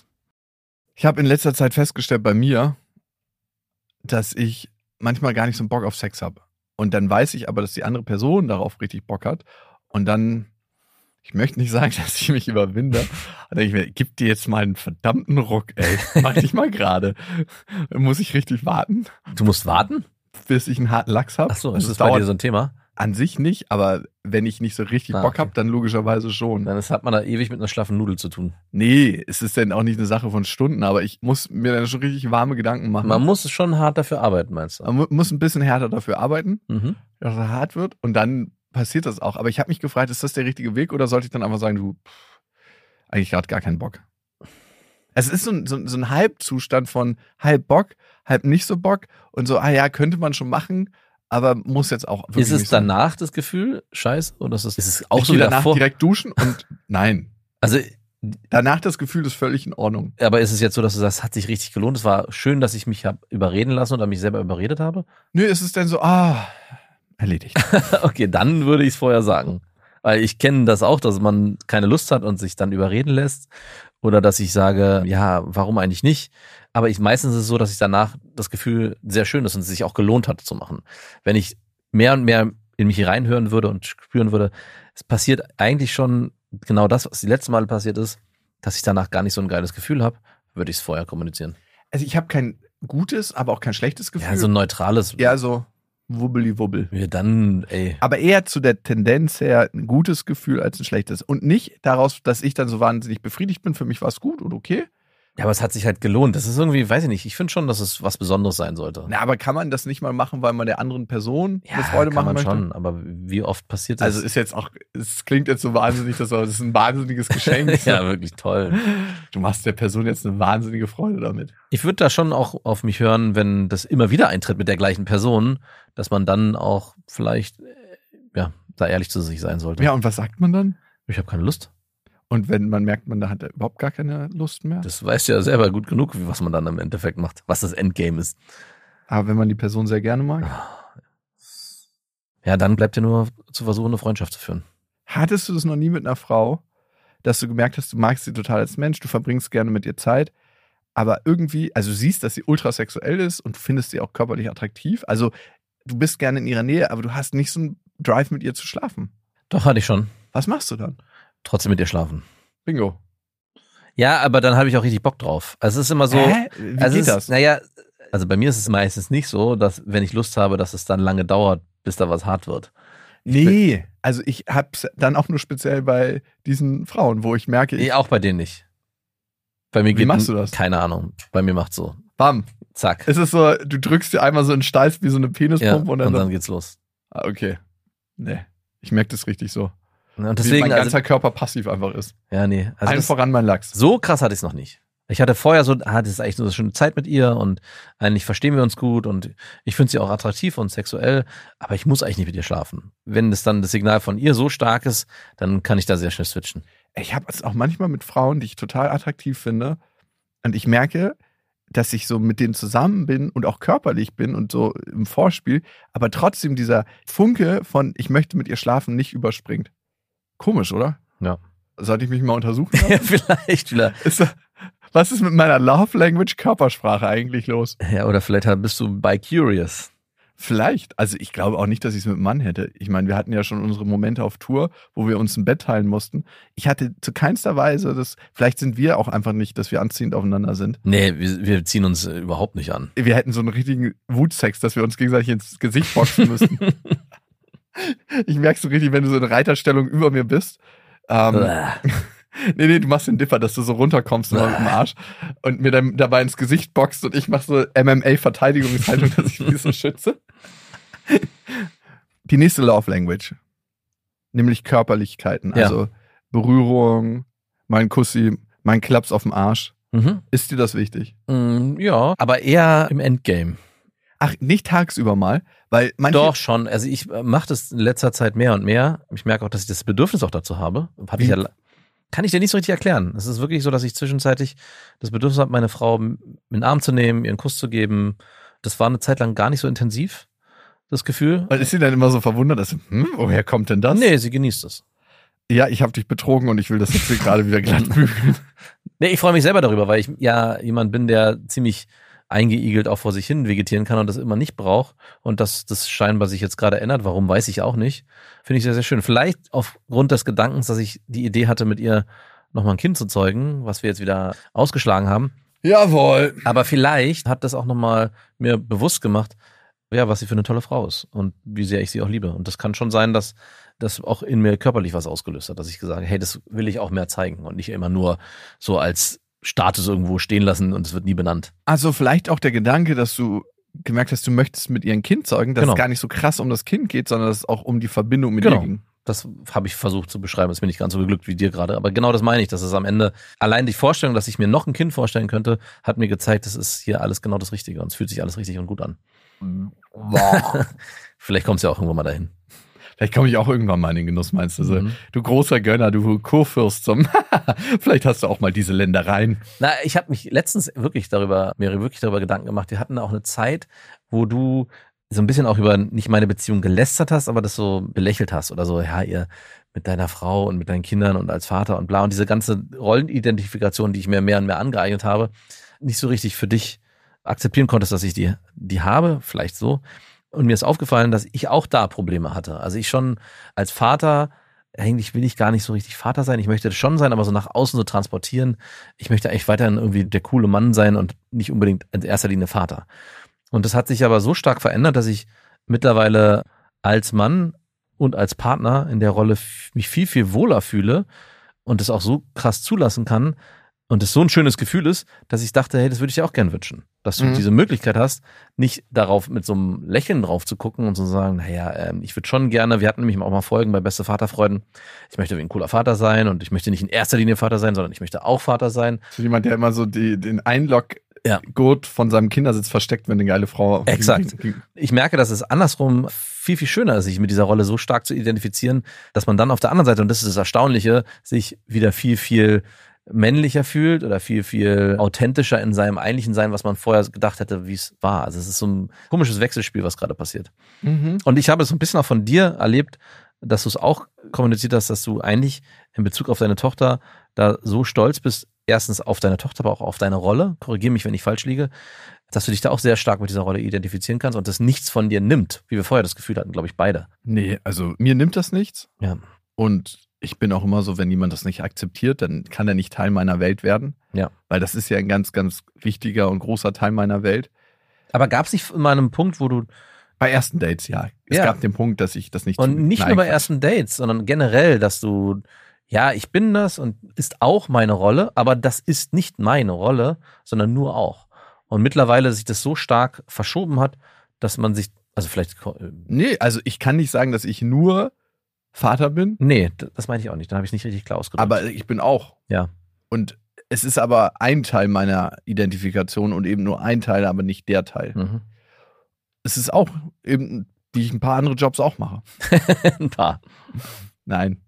Ich habe in letzter Zeit festgestellt bei mir, dass ich manchmal gar nicht so einen Bock auf Sex habe. Und dann weiß ich aber, dass die andere Person darauf richtig Bock hat. Und dann... Ich möchte nicht sagen, dass ich mich überwinde. Da denke ich mir, gib dir jetzt mal einen verdammten Ruck, ey. Mach dich mal gerade. Muss ich richtig warten? Du musst warten? Bis ich einen harten Lachs habe. Achso, ist das bei dir so ein Thema? An sich nicht, aber wenn ich nicht so richtig Bock habe, dann logischerweise schon. Dann hat man da ewig mit einer schlaffen Nudel zu tun. Nee, es ist dann auch nicht eine Sache von Stunden, aber ich muss mir dann schon richtig warme Gedanken machen. Man muss schon hart dafür arbeiten, meinst du? Man muss ein bisschen härter dafür arbeiten, dass er hart wird und dann passiert das auch. Aber ich habe mich gefragt, ist das der richtige Weg oder sollte ich dann einfach sagen, eigentlich gerade gar keinen Bock? Es ist so ein Halbzustand von halb Bock, halb nicht so Bock und so, könnte man schon machen, aber muss jetzt auch wirklich nicht. Ist es danach sein. Das Gefühl, scheiße, oder ist es auch ich so danach davor? Direkt duschen und nein. Also danach das Gefühl ist völlig in Ordnung. Aber ist es jetzt so, dass du sagst, hat sich richtig gelohnt, es war schön, dass ich mich habe überreden lassen oder mich selber überredet habe? Nö, ist es denn so, erledigt. Okay, dann würde ich es vorher sagen. Weil ich kenne das auch, dass man keine Lust hat und sich dann überreden lässt. Oder dass ich sage, ja, warum eigentlich nicht? Aber meistens ist es so, dass ich danach das Gefühl sehr schön ist und es sich auch gelohnt hat zu machen. Wenn ich mehr und mehr in mich reinhören würde und spüren würde, es passiert eigentlich schon genau das, was die letzten Male passiert ist, dass ich danach gar nicht so ein geiles Gefühl habe, würde ich es vorher kommunizieren. Also ich habe kein gutes, aber auch kein schlechtes Gefühl. Ja, so ein neutrales. Ja, so wubbeli-wubbel. Ja, dann, Aber eher zu der Tendenz her ein gutes Gefühl als ein schlechtes. Und nicht daraus, dass ich dann so wahnsinnig befriedigt bin. Für mich war es gut und okay. Ja, aber es hat sich halt gelohnt. Das ist irgendwie, weiß ich nicht, ich finde schon, dass es was Besonderes sein sollte. Na, aber kann man das nicht mal machen, weil man der anderen Person eine Freude machen möchte? Ja, kann man schon, aber wie oft passiert das? Also ist jetzt auch, es klingt jetzt so wahnsinnig, das ist ein wahnsinniges Geschenk. Ja, wirklich toll. Du machst der Person jetzt eine wahnsinnige Freude damit. Ich würde da schon auch auf mich hören, wenn das immer wieder eintritt mit der gleichen Person, dass man dann auch vielleicht, da ehrlich zu sich sein sollte. Ja, und was sagt man dann? Ich habe keine Lust. Und wenn man merkt, da hat er überhaupt gar keine Lust mehr? Das weißt du ja selber gut genug, was man dann im Endeffekt macht, was das Endgame ist. Aber wenn man die Person sehr gerne mag? Ja, dann bleibt dir nur zu versuchen, eine Freundschaft zu führen. Hattest du das noch nie mit einer Frau, dass du gemerkt hast, du magst sie total als Mensch, du verbringst gerne mit ihr Zeit, aber irgendwie, also du siehst, dass sie ultrasexuell ist und du findest sie auch körperlich attraktiv, also du bist gerne in ihrer Nähe, aber du hast nicht so einen Drive, mit ihr zu schlafen. Doch, hatte ich schon. Was machst du dann? Trotzdem mit ihr schlafen. Bingo. Ja, aber dann habe ich auch richtig Bock drauf. Also es ist immer so. Wie geht das? Naja, also bei mir ist es meistens nicht so, dass wenn ich Lust habe, dass es dann lange dauert, bis da was hart wird. Nee, also ich hab's dann auch nur speziell bei diesen Frauen, wo ich merke, Nee, auch bei denen nicht. Bei mir Wie geht machst du das? Keine Ahnung. Bei mir macht's so. Bam. Zack. Ist es so, du drückst dir einmal so in den Steiß wie so eine Penispumpe Und dann geht's los. Ah, okay. Nee. Ich merke das richtig so. Und Wie mein ganzer Körper passiv einfach ist. Ja, nee. Also Allen voran mein Lachs. so krass hatte ich es noch nicht. Ich hatte vorher das ist eigentlich nur so eine schöne Zeit mit ihr und eigentlich verstehen wir uns gut und ich finde sie auch attraktiv und sexuell, aber ich muss eigentlich nicht mit ihr schlafen. Wenn das dann das Signal von ihr so stark ist, dann kann ich da sehr schnell switchen. Ich habe es auch manchmal mit Frauen, die ich total attraktiv finde. Und ich merke, dass ich so mit denen zusammen bin und auch körperlich bin und so im Vorspiel, aber trotzdem dieser Funke von ich möchte mit ihr schlafen nicht überspringt. Komisch, oder? Ja. Sollte ich mich mal untersuchen? Ja, vielleicht. Was ist mit meiner Love Language Körpersprache eigentlich los? Ja, oder vielleicht bist du bi-curious. Vielleicht. Also ich glaube auch nicht, dass ich es mit einem Mann hätte. Ich meine, wir hatten ja schon unsere Momente auf Tour, wo wir uns ein Bett teilen mussten. Ich hatte zu keinster Weise vielleicht sind wir auch einfach nicht, dass wir anziehend aufeinander sind. Nee, wir ziehen uns überhaupt nicht an. Wir hätten so einen richtigen Wutsex, dass wir uns gegenseitig ins Gesicht boxen müssten. Ich merke so richtig, wenn du so in Reiterstellung über mir bist. Nee, du machst den Dipper, dass du so runterkommst mit dem Arsch und mir dann dabei ins Gesicht boxt und ich mache so MMA-Verteidigungshaltung, dass ich mich so schütze. Die nächste Love Language, nämlich Körperlichkeiten, also Berührung, mein Kussi, mein Klaps auf dem Arsch. Mhm. Ist dir das wichtig? Ja, aber eher im Endgame. Ach, nicht tagsüber mal, weil manche... Doch, schon. Also ich mache das in letzter Zeit mehr und mehr. Ich merke auch, dass ich das Bedürfnis auch dazu habe. Kann ich dir nicht so richtig erklären. Es ist wirklich so, dass ich zwischenzeitlich das Bedürfnis habe, meine Frau in den Arm zu nehmen, ihr einen Kuss zu geben. Das war eine Zeit lang gar nicht so intensiv, das Gefühl. Weil ist sie dann immer so verwundert, dass woher kommt denn das? Nee, sie genießt es. Ja, ich habe dich betrogen und ich will das jetzt hier gerade wieder glatt bügeln. Nee, ich freue mich selber darüber, weil ich ja jemand bin, der ziemlich eingeigelt auch vor sich hin vegetieren kann und das immer nicht braucht und dass das scheinbar sich jetzt gerade ändert. Warum, weiß ich auch nicht. Finde ich sehr, sehr schön. Vielleicht aufgrund des Gedankens, dass ich die Idee hatte, mit ihr nochmal ein Kind zu zeugen, was wir jetzt wieder ausgeschlagen haben. Jawohl. Aber vielleicht hat das auch nochmal mir bewusst gemacht, ja, was sie für eine tolle Frau ist und wie sehr ich sie auch liebe. Und das kann schon sein, dass das auch in mir körperlich was ausgelöst hat, dass ich gesagt habe, hey, das will ich auch mehr zeigen und nicht immer nur so als Status irgendwo stehen lassen und es wird nie benannt. Also vielleicht auch der Gedanke, dass du gemerkt hast, du möchtest mit ihr ein Kind zeugen, dass es gar nicht so krass um das Kind geht, sondern dass es auch um die Verbindung mit ihr ging. Das habe ich versucht zu beschreiben. Das bin ich ganz so beglückt wie dir gerade. Aber genau das meine ich, dass es am Ende, allein die Vorstellung, dass ich mir noch ein Kind vorstellen könnte, hat mir gezeigt, das ist hier alles genau das Richtige und es fühlt sich alles richtig und gut an. Vielleicht kommt es ja auch irgendwann mal dahin. Vielleicht komme ich auch irgendwann mal in den Genuss, meinst du so? Du großer Gönner, du Kurfürst zum. Vielleicht hast du auch mal diese Ländereien. Na, ich habe mich letztens mir wirklich darüber Gedanken gemacht. Wir hatten auch eine Zeit, wo du so ein bisschen auch über nicht meine Beziehung gelästert hast, aber das so belächelt hast oder so, ja, ihr mit deiner Frau und mit deinen Kindern und als Vater und bla und diese ganze Rollenidentifikation, die ich mir mehr und mehr angeeignet habe, nicht so richtig für dich akzeptieren konntest, dass ich die habe, vielleicht so. Und mir ist aufgefallen, dass ich auch da Probleme hatte. Also ich schon als Vater, eigentlich will ich gar nicht so richtig Vater sein. Ich möchte das schon sein, aber so nach außen so transportieren. Ich möchte eigentlich weiterhin irgendwie der coole Mann sein und nicht unbedingt in erster Linie Vater. Und das hat sich aber so stark verändert, dass ich mittlerweile als Mann und als Partner in der Rolle mich viel, viel wohler fühle und das auch so krass zulassen kann und es so ein schönes Gefühl ist, dass ich dachte, hey, das würde ich dir auch gern wünschen. Dass du diese Möglichkeit hast, nicht darauf mit so einem Lächeln drauf zu gucken und zu sagen, naja, ich würde schon gerne, wir hatten nämlich auch mal Folgen bei Beste Vaterfreuden, ich möchte wie ein cooler Vater sein und ich möchte nicht in erster Linie Vater sein, sondern ich möchte auch Vater sein. So jemand, der immer so den Einloggurt von seinem Kindersitz versteckt, wenn eine geile Frau... Exakt. Ich merke, dass es andersrum viel, viel schöner ist, sich mit dieser Rolle so stark zu identifizieren, dass man dann auf der anderen Seite, und das ist das Erstaunliche, sich wieder viel, viel männlicher fühlt oder viel, viel authentischer in seinem eigentlichen Sein, was man vorher gedacht hätte, wie es war. Also es ist so ein komisches Wechselspiel, was gerade passiert. Und ich habe es so ein bisschen auch von dir erlebt, dass du es auch kommuniziert hast, dass du eigentlich in Bezug auf deine Tochter da so stolz bist, erstens auf deine Tochter, aber auch auf deine Rolle, korrigiere mich, wenn ich falsch liege, dass du dich da auch sehr stark mit dieser Rolle identifizieren kannst und das nichts von dir nimmt, wie wir vorher das Gefühl hatten, glaube ich, beide. Nee, also mir nimmt das nichts. Ja. Und ich bin auch immer so, wenn jemand das nicht akzeptiert, dann kann er nicht Teil meiner Welt werden. Ja. Weil das ist ja ein ganz, ganz wichtiger und großer Teil meiner Welt. Aber gab es nicht mal einen Punkt, wo du... Bei ersten Dates, ja. Es gab den Punkt, dass ich das nicht... Und nicht nur bei ersten Dates, sondern generell, dass du Ja, ich bin das und ist auch meine Rolle, aber das ist nicht meine Rolle, sondern nur auch. Und mittlerweile sich das so stark verschoben hat, dass man sich, also vielleicht... Nee, also ich kann nicht sagen, dass ich nur Vater bin. Nee, das meine ich auch nicht. Da habe ich nicht richtig klar ausgedrückt. Aber ich bin auch. Ja. Und es ist aber ein Teil meiner Identifikation und eben nur ein Teil, aber nicht der Teil. Mhm. Es ist auch eben, wie ich ein paar andere Jobs auch mache. Ein paar. Nein.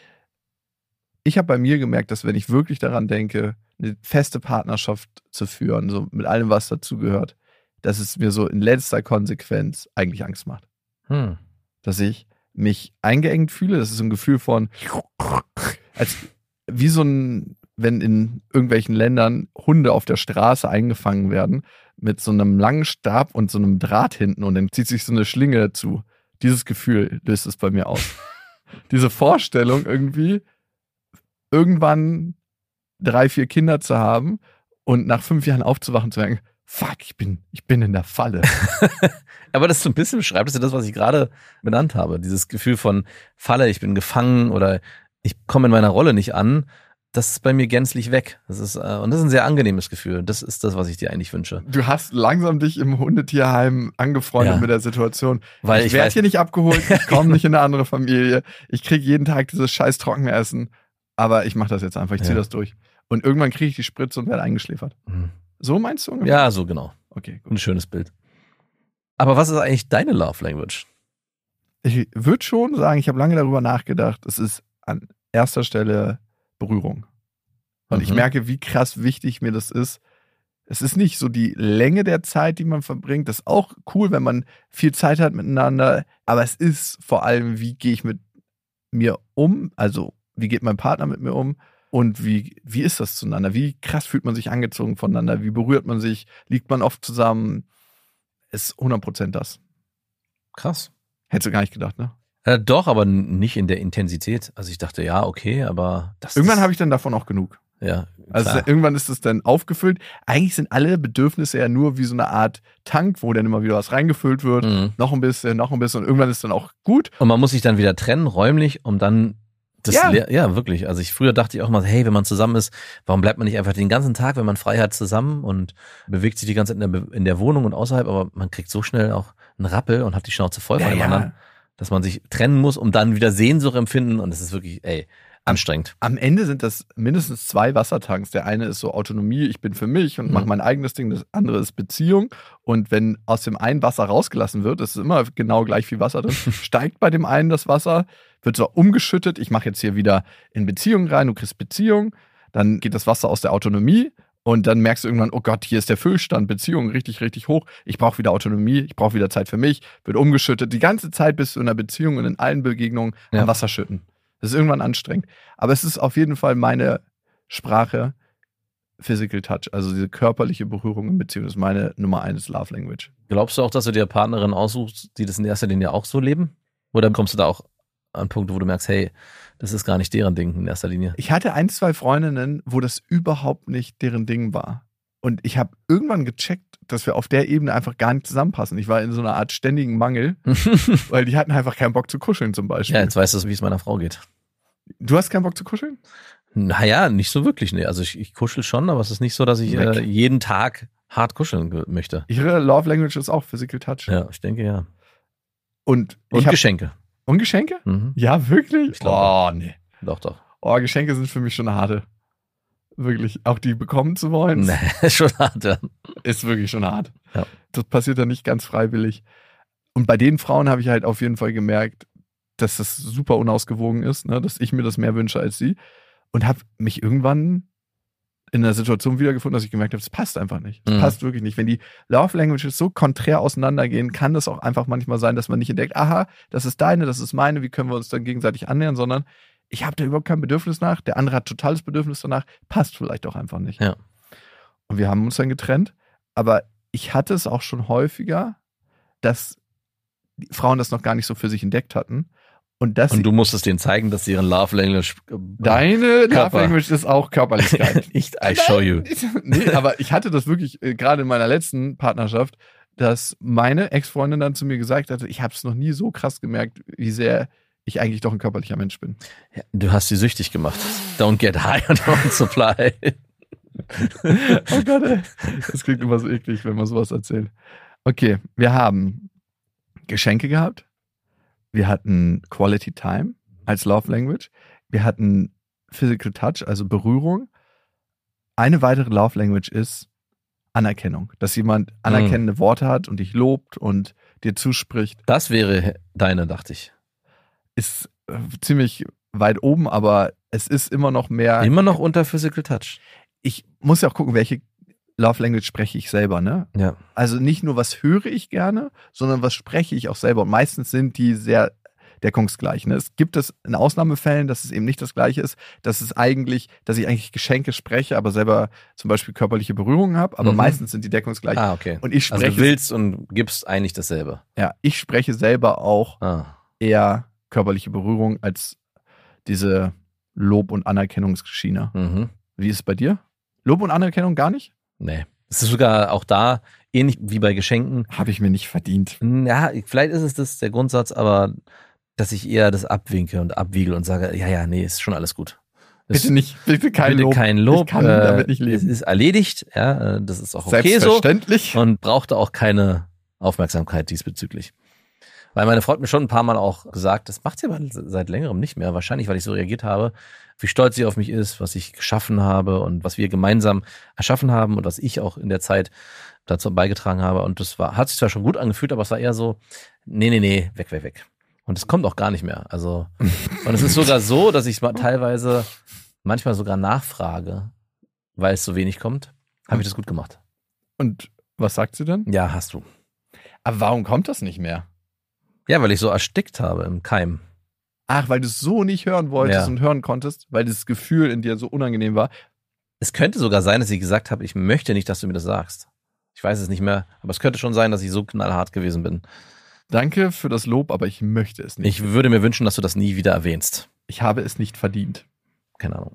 Ich habe bei mir gemerkt, dass wenn ich wirklich daran denke, eine feste Partnerschaft zu führen, so mit allem, was dazugehört, dass es mir so in letzter Konsequenz eigentlich Angst macht. Dass ich mich eingeengt fühle. Das ist so ein Gefühl von, als wie so ein, wenn in irgendwelchen Ländern Hunde auf der Straße eingefangen werden, mit so einem langen Stab und so einem Draht hinten und dann zieht sich so eine Schlinge zu. Dieses Gefühl löst es bei mir aus. Diese Vorstellung irgendwie, irgendwann 3, 4 Kinder zu haben und nach 5 Jahren aufzuwachen zu sagen, fuck, ich bin in der Falle. Aber das so ein bisschen beschreibt es ja das, was ich gerade benannt habe. Dieses Gefühl von Falle, ich bin gefangen oder ich komme in meiner Rolle nicht an. Das ist bei mir gänzlich weg. Und das ist ein sehr angenehmes Gefühl. Das ist das, was ich dir eigentlich wünsche. Du hast langsam dich im Hundetierheim angefreundet mit der Situation. Weil ich werde hier nicht abgeholt, ich komme nicht in eine andere Familie. Ich kriege jeden Tag dieses scheiß Trockenessen. Aber ich mache das jetzt einfach, ich ziehe das durch. Und irgendwann kriege ich die Spritze und werde eingeschläfert. So meinst du ungefähr? Ja, so genau. Okay, gut. Ein schönes Bild. Aber was ist eigentlich deine Love Language? Ich würde schon sagen, ich habe lange darüber nachgedacht, es ist an erster Stelle Berührung. Und ich merke, wie krass wichtig mir das ist. Es ist nicht so die Länge der Zeit, die man verbringt. Das ist auch cool, wenn man viel Zeit hat miteinander. Aber es ist vor allem, wie gehe ich mit mir um? Also, wie geht mein Partner mit mir um? Und wie ist das zueinander? Wie krass fühlt man sich angezogen voneinander? Wie berührt man sich? Liegt man oft zusammen? Ist 100% das. Krass. Hättest du gar nicht gedacht, ne? Doch, aber nicht in der Intensität. Also ich dachte, ja, okay, aber das irgendwann habe ich dann davon auch genug. Ja, also irgendwann ist es dann aufgefüllt. Eigentlich sind alle Bedürfnisse ja nur wie so eine Art Tank, wo dann immer wieder was reingefüllt wird. Noch ein bisschen und irgendwann ist dann auch gut. Und man muss sich dann wieder trennen, räumlich, um dann das ja, wirklich. Also früher dachte ich auch mal, hey, wenn man zusammen ist, warum bleibt man nicht einfach den ganzen Tag, wenn man frei hat, zusammen und bewegt sich die ganze Zeit in der Wohnung und außerhalb, aber man kriegt so schnell auch einen Rappel und hat die Schnauze voll von dem anderen, dass man sich trennen muss, um dann wieder Sehnsucht empfinden und es ist wirklich, anstrengend. Am Ende sind das mindestens 2 Wassertanks. Der eine ist so Autonomie, ich bin für mich und mache mein eigenes Ding. Das andere ist Beziehung. Und wenn aus dem einen Wasser rausgelassen wird, ist immer genau gleich viel Wasser drin, steigt bei dem einen das Wasser, wird so umgeschüttet. Ich mache jetzt hier wieder in Beziehung rein, du kriegst Beziehung. Dann geht das Wasser aus der Autonomie und dann merkst du irgendwann, oh Gott, hier ist der Füllstand, Beziehung richtig, richtig hoch. Ich brauche wieder Autonomie, ich brauche wieder Zeit für mich. Wird umgeschüttet. Die ganze Zeit bist du in einer Beziehung und in allen Begegnungen am Wasser schütten. Das ist irgendwann anstrengend. Aber es ist auf jeden Fall meine Sprache, Physical Touch, also diese körperliche Berührung in Beziehung, ist meine Nummer 1 Love Language. Glaubst du auch, dass du dir Partnerin aussuchst, die das in erster Linie auch so leben? Oder kommst du da auch an Punkte, wo du merkst, hey, das ist gar nicht deren Ding in erster Linie? Ich hatte 1, 2 Freundinnen, wo das überhaupt nicht deren Ding war. Und ich habe irgendwann gecheckt, dass wir auf der Ebene einfach gar nicht zusammenpassen. Ich war in so einer Art ständigen Mangel, weil die hatten einfach keinen Bock zu kuscheln zum Beispiel. Ja, jetzt weißt du, wie es meiner Frau geht. Du hast keinen Bock zu kuscheln? Naja, nicht so wirklich, nee. Also ich kuschel schon, aber es ist nicht so, dass ich jeden Tag hart kuscheln möchte. Ihre Love Language ist auch Physical Touch. Ja, ich denke ja. Und Geschenke. Und Geschenke? Mhm. Ja, wirklich? Ich glaube, nee. Doch. Oh, Geschenke sind für mich schon eine harte. Wirklich, auch die bekommen zu wollen. Nee, schon hart, ja. Ist wirklich schon hart. Ja. Das passiert dann nicht ganz freiwillig. Und bei den Frauen habe ich halt auf jeden Fall gemerkt, dass das super unausgewogen ist, ne? Dass ich mir das mehr wünsche als sie. Und habe mich irgendwann in einer Situation wiedergefunden, dass ich gemerkt habe, das passt einfach nicht. Das passt wirklich nicht. Wenn die Love Languages so konträr auseinandergehen, kann das auch einfach manchmal sein, dass man nicht entdeckt, aha, das ist deine, das ist meine, wie können wir uns dann gegenseitig annähern, sondern ich habe da überhaupt kein Bedürfnis nach, der andere hat totales Bedürfnis danach, passt vielleicht auch einfach nicht. Ja. Und wir haben uns dann getrennt, aber ich hatte es auch schon häufiger, dass die Frauen das noch gar nicht so für sich entdeckt hatten. Und du musstest denen zeigen, dass sie ihren Love Language... Deine Love Language ist auch Körperlichkeit. I show you. Nee, aber ich hatte das wirklich, gerade in meiner letzten Partnerschaft, dass meine Ex-Freundin dann zu mir gesagt hatte, ich habe es noch nie so krass gemerkt, wie sehr ich eigentlich doch ein körperlicher Mensch bin. Ja, du hast sie süchtig gemacht. Don't get high on don't supply. Oh Gott, ey. Das klingt immer so eklig, wenn man sowas erzählt. Okay, wir haben Geschenke gehabt. Wir hatten Quality Time als Love Language. Wir hatten Physical Touch, also Berührung. Eine weitere Love Language ist Anerkennung. Dass jemand anerkennende Worte hat und dich lobt und dir zuspricht. Das wäre deine, dachte ich. Ist ziemlich weit oben, aber es ist immer noch mehr. Immer noch unter Physical Touch. Ich muss ja auch gucken, welche Love Language spreche ich selber, ne? Ja. Also nicht nur, was höre ich gerne, sondern was spreche ich auch selber. Und meistens sind die sehr deckungsgleich. Ne? Es gibt es in Ausnahmefällen, dass es eben nicht das Gleiche ist, dass ich eigentlich Geschenke spreche, aber selber zum Beispiel körperliche Berührungen habe, aber meistens sind die deckungsgleich. Ah, okay. Und ich spreche, also du willst und gibst eigentlich dasselbe. Ja, ich spreche selber auch eher körperliche Berührung als diese Lob- und Anerkennungsschiene. Mhm. Wie ist es bei dir? Lob und Anerkennung gar nicht? Nee. Es ist sogar auch da ähnlich wie bei Geschenken. Habe ich mir nicht verdient. Ja, vielleicht ist es das der Grundsatz, aber dass ich eher das abwinke und abwiegel und sage, ja, nee, ist schon alles gut. Bitte kein Lob. Ich kann damit nicht leben. Es ist erledigt, ja, das ist auch okay Selbstverständlich. so. Und brauchte auch keine Aufmerksamkeit diesbezüglich. Weil meine Frau hat mir schon ein paar Mal auch gesagt, das macht sie aber seit längerem nicht mehr, wahrscheinlich, weil ich so reagiert habe, wie stolz sie auf mich ist, was ich geschaffen habe und was wir gemeinsam erschaffen haben und was ich auch in der Zeit dazu beigetragen habe. Und das hat sich zwar schon gut angefühlt, aber es war eher so, nee, weg. Und es kommt auch gar nicht mehr. Also, und es ist sogar so, dass ich teilweise manchmal sogar nachfrage, weil es so wenig kommt. Habe ich das gut gemacht? Und was sagt sie dann? Ja, hast du. Aber warum kommt das nicht mehr? Ja, weil ich so erstickt habe im Keim. Ach, weil du es so nicht hören wolltest Ja. und hören konntest, weil das Gefühl in dir so unangenehm war. Es könnte sogar sein, dass ich gesagt habe, ich möchte nicht, dass du mir das sagst. Ich weiß es nicht mehr, aber es könnte schon sein, dass ich so knallhart gewesen bin. Danke für das Lob, aber ich möchte es nicht. Ich würde mir wünschen, dass du das nie wieder erwähnst. Ich habe es nicht verdient. Keine Ahnung.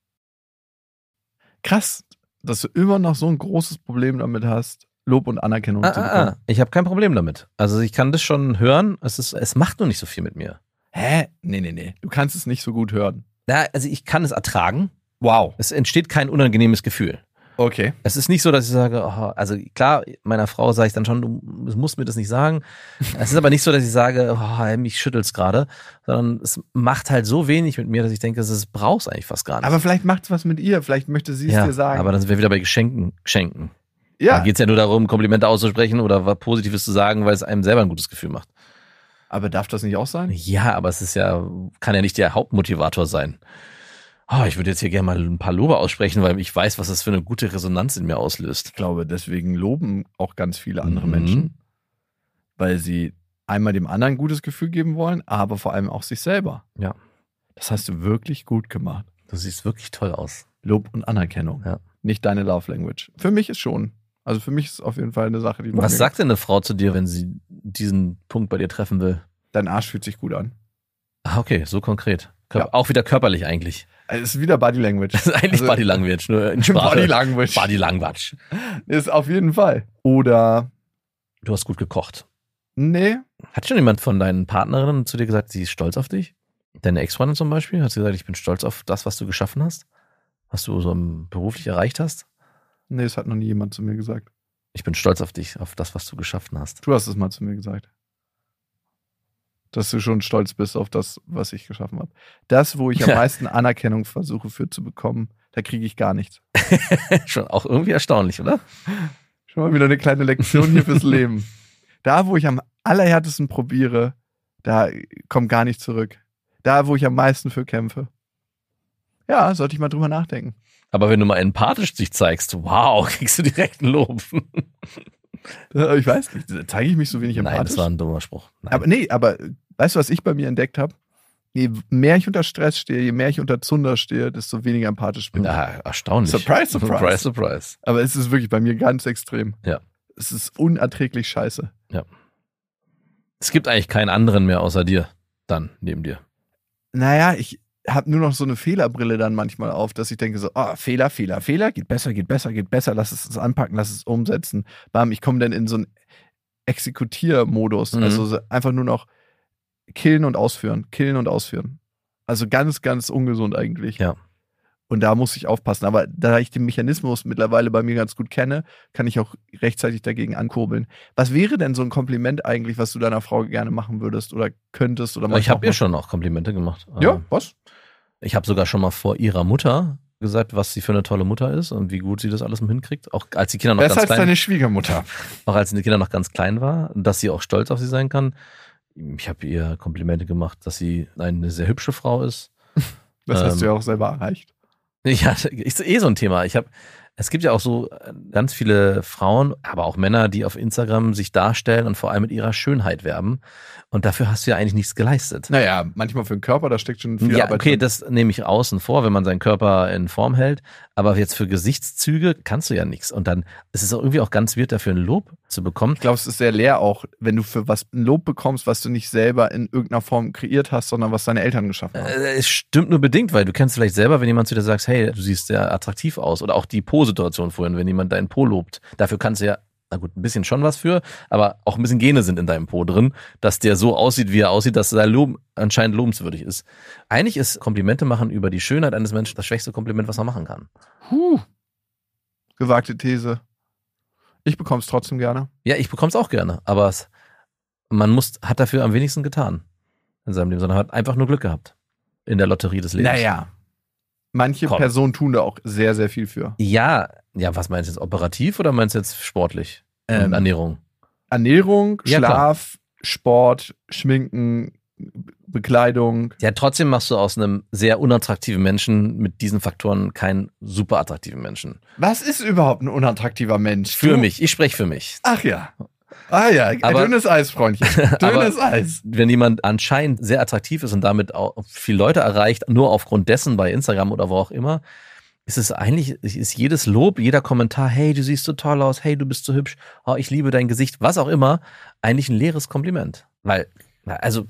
Krass, dass du immer noch so ein großes Problem damit hast, Lob und Anerkennung zu bekommen. Ich habe kein Problem damit. Also ich kann das schon hören. Es macht nur nicht so viel mit mir. Hä? Nee. Du kannst es nicht so gut hören. Ja, also ich kann es ertragen. Wow. Es entsteht kein unangenehmes Gefühl. Okay. Es ist nicht so, dass ich sage, also klar, meiner Frau sage ich dann schon, du musst mir das nicht sagen. Es ist aber nicht so, dass ich sage, mich schüttelt's gerade, sondern es macht halt so wenig mit mir, dass ich denke, es brauchst eigentlich fast gar nicht. Aber vielleicht macht es was mit ihr, vielleicht möchte sie es dir sagen. Aber dann sind wir wieder bei Geschenken. Ja. Da geht's ja nur darum, Komplimente auszusprechen oder was Positives zu sagen, weil es einem selber ein gutes Gefühl macht. Aber darf das nicht auch sein? Ja, aber kann ja nicht der Hauptmotivator sein. Ich würde jetzt hier gerne mal ein paar Lobe aussprechen, weil ich weiß, was das für eine gute Resonanz in mir auslöst. Ich glaube, deswegen loben auch ganz viele andere Menschen, weil sie einmal dem anderen ein gutes Gefühl geben wollen, aber vor allem auch sich selber. Ja. Das hast du wirklich gut gemacht. Du siehst wirklich toll aus. Lob und Anerkennung. Ja. Nicht deine Love Language. Für mich ist schon. Also für mich ist es auf jeden Fall eine Sache, die... Was sagt denn eine Frau zu dir, wenn sie diesen Punkt bei dir treffen will? Dein Arsch fühlt sich gut an. Okay, so konkret. Ja. Auch wieder körperlich eigentlich. Also es ist wieder Body Language. Das ist eigentlich Body Language, nur in Sprache. Body Language. Body Language. Ist auf jeden Fall. Oder... Du hast gut gekocht. Nee. Hat schon jemand von deinen Partnerinnen zu dir gesagt, sie ist stolz auf dich? Deine Ex-Freundin zum Beispiel? Hat sie gesagt, ich bin stolz auf das, was du geschaffen hast? Was du so beruflich erreicht hast? Nee, es hat noch nie jemand zu mir gesagt. Ich bin stolz auf dich, auf das, was du geschaffen hast. Du hast es mal zu mir gesagt. Dass du schon stolz bist auf das, was ich geschaffen habe. Das, wo ich am meisten Anerkennung versuche für zu bekommen, da kriege ich gar nichts. Schon auch irgendwie erstaunlich, oder? Schon mal wieder eine kleine Lektion hier fürs Leben. Da, wo ich am allerhärtesten probiere, da kommt gar nichts zurück. Da, wo ich am meisten für kämpfe. Ja, sollte ich mal drüber nachdenken. Aber wenn du mal empathisch dich zeigst, wow, kriegst du direkt ein Lob. Ich weiß nicht, zeige ich mich so wenig empathisch? Nein, das war ein dummer Spruch. Nein. Aber weißt du, was ich bei mir entdeckt habe? Je mehr ich unter Stress stehe, je mehr ich unter Zunder stehe, desto weniger empathisch bin ich. Ja, erstaunlich. Surprise, surprise. Surprise, surprise. Aber es ist wirklich bei mir ganz extrem. Ja. Es ist unerträglich scheiße. Ja. Es gibt eigentlich keinen anderen mehr außer dir, dann, neben dir. Naja, ich habe nur noch so eine Fehlerbrille dann manchmal auf, dass ich denke so, Fehler, geht besser, lass es anpacken, lass es umsetzen. Bam, ich komme dann in so einen Exekutiermodus. Also so einfach nur noch killen und ausführen. Also ganz, ganz ungesund eigentlich. Ja. Und da muss ich aufpassen. Aber da ich den Mechanismus mittlerweile bei mir ganz gut kenne, kann ich auch rechtzeitig dagegen ankurbeln. Was wäre denn so ein Kompliment eigentlich, was du deiner Frau gerne machen würdest oder könntest? Oder Ich habe ihr schon auch Komplimente gemacht. Ja, was? Ich habe sogar schon mal vor ihrer Mutter gesagt, was sie für eine tolle Mutter ist und wie gut sie das alles hinkriegt. Auch als die Kinder noch Besser ganz als klein deine Schwiegermutter. Auch als die Kinder noch ganz klein war, dass sie auch stolz auf sie sein kann. Ich habe ihr Komplimente gemacht, dass sie eine sehr hübsche Frau ist. Das hast du ja auch selber erreicht. Ja, ist so ein Thema. Es gibt ja auch so ganz viele Frauen, aber auch Männer, die auf Instagram sich darstellen und vor allem mit ihrer Schönheit werben. Und dafür hast du ja eigentlich nichts geleistet. Naja, manchmal für den Körper, da steckt schon viel Arbeit okay, drin. das nehme ich außen vor, wenn man seinen Körper in Form hält. Aber jetzt für Gesichtszüge kannst du ja nichts. Und dann ist es auch irgendwie auch ganz weird, dafür ein Lob zu bekommen. Ich glaube, es ist sehr leer auch, wenn du für was ein Lob bekommst, was du nicht selber in irgendeiner Form kreiert hast, sondern was deine Eltern geschaffen haben. Es stimmt nur bedingt, weil du kennst vielleicht selber, wenn jemand zu dir sagt, hey, du siehst sehr attraktiv aus. Oder auch die Po-Situation vorhin, wenn jemand deinen Po lobt. Dafür kannst du ja, na gut, ein bisschen schon was für, aber auch ein bisschen Gene sind in deinem Po drin, dass der so aussieht, wie er aussieht, dass sein Lob anscheinend lobenswürdig ist. Eigentlich ist Komplimente machen über die Schönheit eines Menschen das schwächste Kompliment, was man machen kann. Gewagte These. Ich bekomme es trotzdem gerne. Ja, ich bekomme es auch gerne, aber man hat dafür am wenigsten getan in seinem Leben, sondern hat einfach nur Glück gehabt in der Lotterie des Lebens. Naja. Manche Personen tun da auch sehr, sehr viel für. Ja, was meinst du jetzt, operativ oder meinst du jetzt sportlich? Und Ernährung? Ernährung, Ja, Schlaf, Sport, Schminken, Bekleidung. Ja, trotzdem machst du aus einem sehr unattraktiven Menschen mit diesen Faktoren keinen super attraktiven Menschen. Was ist überhaupt ein unattraktiver Mensch? Für mich, ich spreche für mich. Ach ja. Ah ja, dünnes Eis, Freundchen. Dünnes Eis. Wenn jemand anscheinend sehr attraktiv ist und damit auch viele Leute erreicht, nur aufgrund dessen bei Instagram oder wo auch immer, ist jedes Lob, jeder Kommentar, hey, du siehst so toll aus, hey, du bist so hübsch, oh, ich liebe dein Gesicht, was auch immer, eigentlich ein leeres Kompliment. Weil, also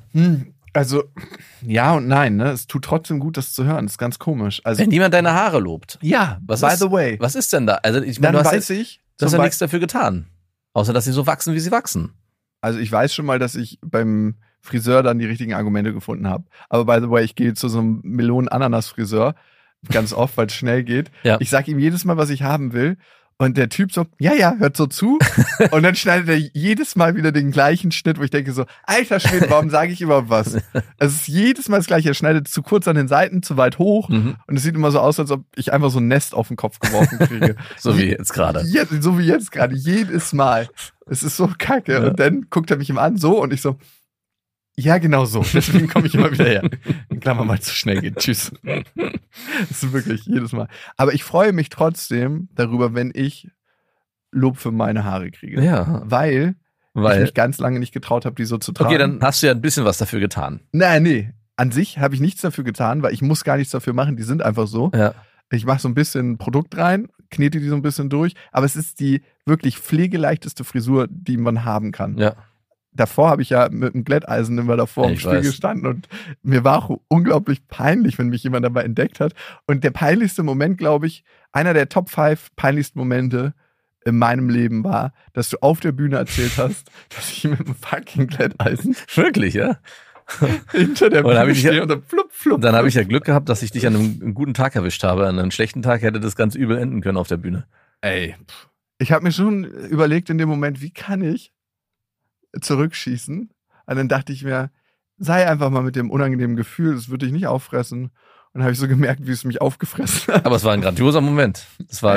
ja und nein, ne? Es tut trotzdem gut, das zu hören. Das ist ganz komisch. Also, wenn jemand deine Haare lobt. Ja, by the way. Was ist denn da? Also, ich meine, Dann du weiß ich. hast ja nichts dafür getan. Außer, dass sie so wachsen, wie sie wachsen. Also ich weiß schon mal, dass ich beim Friseur dann die richtigen Argumente gefunden habe. Aber by the way, ich gehe zu so einem Melonen-Ananas-Friseur ganz oft, weil es schnell geht. Ja. Ich sage ihm jedes Mal, was ich haben will. Und der Typ so, ja, hört so zu. Und dann schneidet er jedes Mal wieder den gleichen Schnitt, wo ich denke so, alter Schwede, warum sage ich überhaupt was? Es ist jedes Mal das Gleiche. Er schneidet zu kurz an den Seiten, zu weit hoch. Und es sieht immer so aus, als ob ich einfach so ein Nest auf den Kopf geworfen kriege. So wie jetzt gerade. So wie jetzt gerade, jedes Mal. Es ist so kacke. Ja. Und dann guckt er mich immer an, so, und ich so, ja, genau so. Deswegen komme ich immer wieder her. In Klammern mal zu schnell geht. Tschüss. Das ist wirklich jedes Mal. Aber ich freue mich trotzdem darüber, wenn ich Lob für meine Haare kriege. Ja. Weil ich mich ganz lange nicht getraut habe, die so zu tragen. Okay, dann hast du ja ein bisschen was dafür getan. Nee. An sich habe ich nichts dafür getan, weil ich muss gar nichts dafür machen. Die sind einfach so. Ja. Ich mache so ein bisschen Produkt rein, knete die so ein bisschen durch. Aber es ist die wirklich pflegeleichteste Frisur, die man haben kann. Ja. Davor habe ich ja mit einem Glätteisen immer davor im Spiegel gestanden und mir war auch unglaublich peinlich, wenn mich jemand dabei entdeckt hat. Und der peinlichste Moment, glaube ich, einer der Top 5 peinlichsten Momente in meinem Leben war, dass du auf der Bühne erzählt hast, dass ich mit einem fucking Glätteisen wirklich, ja? hinter der Bühne stehe und dann flupp. Dann habe ich ja Glück gehabt, dass ich dich an einem guten Tag erwischt habe. An einem schlechten Tag hätte das ganz übel enden können auf der Bühne. Ey, ich habe mir schon überlegt in dem Moment, wie kann ich zurückschießen? Und dann dachte ich mir, sei einfach mal mit dem unangenehmen Gefühl, das würde dich nicht auffressen. Und dann habe ich so gemerkt, wie es mich aufgefressen hat. Aber es war ein grandioser Moment.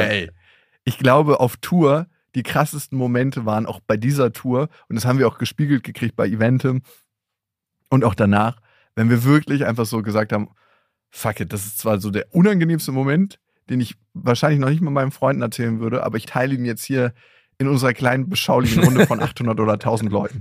Ich glaube, auf Tour, die krassesten Momente waren auch bei dieser Tour, und das haben wir auch gespiegelt gekriegt bei Eventim und auch danach, wenn wir wirklich einfach so gesagt haben, fuck it, das ist zwar so der unangenehmste Moment, den ich wahrscheinlich noch nicht mal meinen Freunden erzählen würde, aber ich teile ihn jetzt hier in unserer kleinen, beschaulichen Runde von 800 oder 1000 Leuten.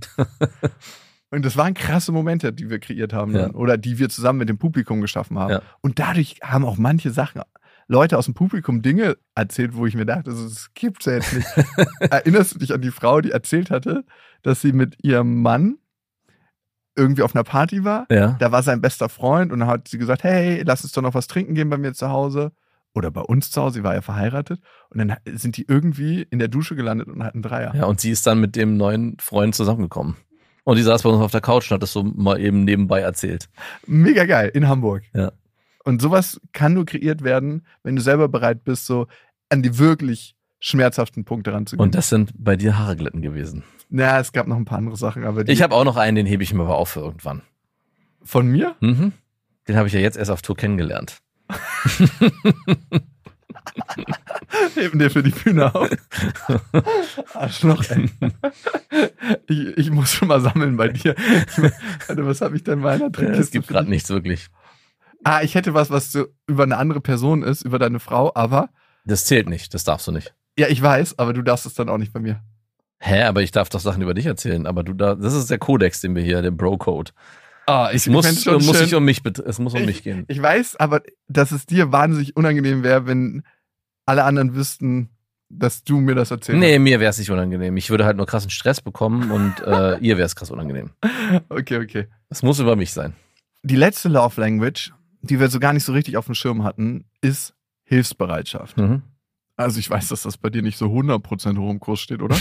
Und das waren krasse Momente, die wir kreiert haben dann, oder die wir zusammen mit dem Publikum geschaffen haben. Ja. Und dadurch haben auch manche Sachen, Leute aus dem Publikum Dinge erzählt, wo ich mir dachte, das gibt's ja jetzt nicht. Erinnerst du dich an die Frau, die erzählt hatte, dass sie mit ihrem Mann irgendwie auf einer Party war? Ja. Da war sein bester Freund und dann hat sie gesagt, hey, lass uns doch noch was trinken gehen bei mir zu Hause. Oder bei uns zu Hause, sie war ja verheiratet. Und dann sind die irgendwie in der Dusche gelandet und hatten Dreier. Ja, und sie ist dann mit dem neuen Freund zusammengekommen. Und die saß bei uns auf der Couch und hat das so mal eben nebenbei erzählt. Mega geil, in Hamburg. Ja. Und sowas kann nur kreiert werden, wenn du selber bereit bist, so an die wirklich schmerzhaften Punkte ranzugehen. Und das sind bei dir Haare glätten gewesen. Na, es gab noch ein paar andere Sachen, aber Ich habe auch noch einen, den hebe ich mir aber auf für irgendwann. von mir? Mhm. Den habe ich ja jetzt erst auf Tour kennengelernt. Heben dir für die Bühne auf. Arschloch, ey. Ich muss schon mal sammeln bei dir. Warte, was habe ich denn in meiner Trickkiste? Es gibt gerade nichts wirklich. Ich hätte was so über eine andere Person ist, über deine Frau, aber Das zählt nicht, das darfst du nicht. ja, ich weiß, aber du darfst es dann auch nicht bei mir. Hä, aber ich darf doch Sachen über dich erzählen. Aber das ist der Kodex, den wir hier, der Bro-Code. Ich Es muss schon schön. sich um mich gehen. Ich weiß aber, dass es dir wahnsinnig unangenehm wäre, wenn alle anderen wüssten, dass du mir das erzählst. Nee, mir wäre es nicht unangenehm. Ich würde halt nur krassen Stress bekommen und ihr wäre es krass unangenehm. Okay. Es muss über mich sein. Die letzte Love Language, die wir so gar nicht so richtig auf dem Schirm hatten, ist Hilfsbereitschaft. Mhm. Also ich weiß, dass das bei dir nicht so 100% hoch im Kurs steht, oder?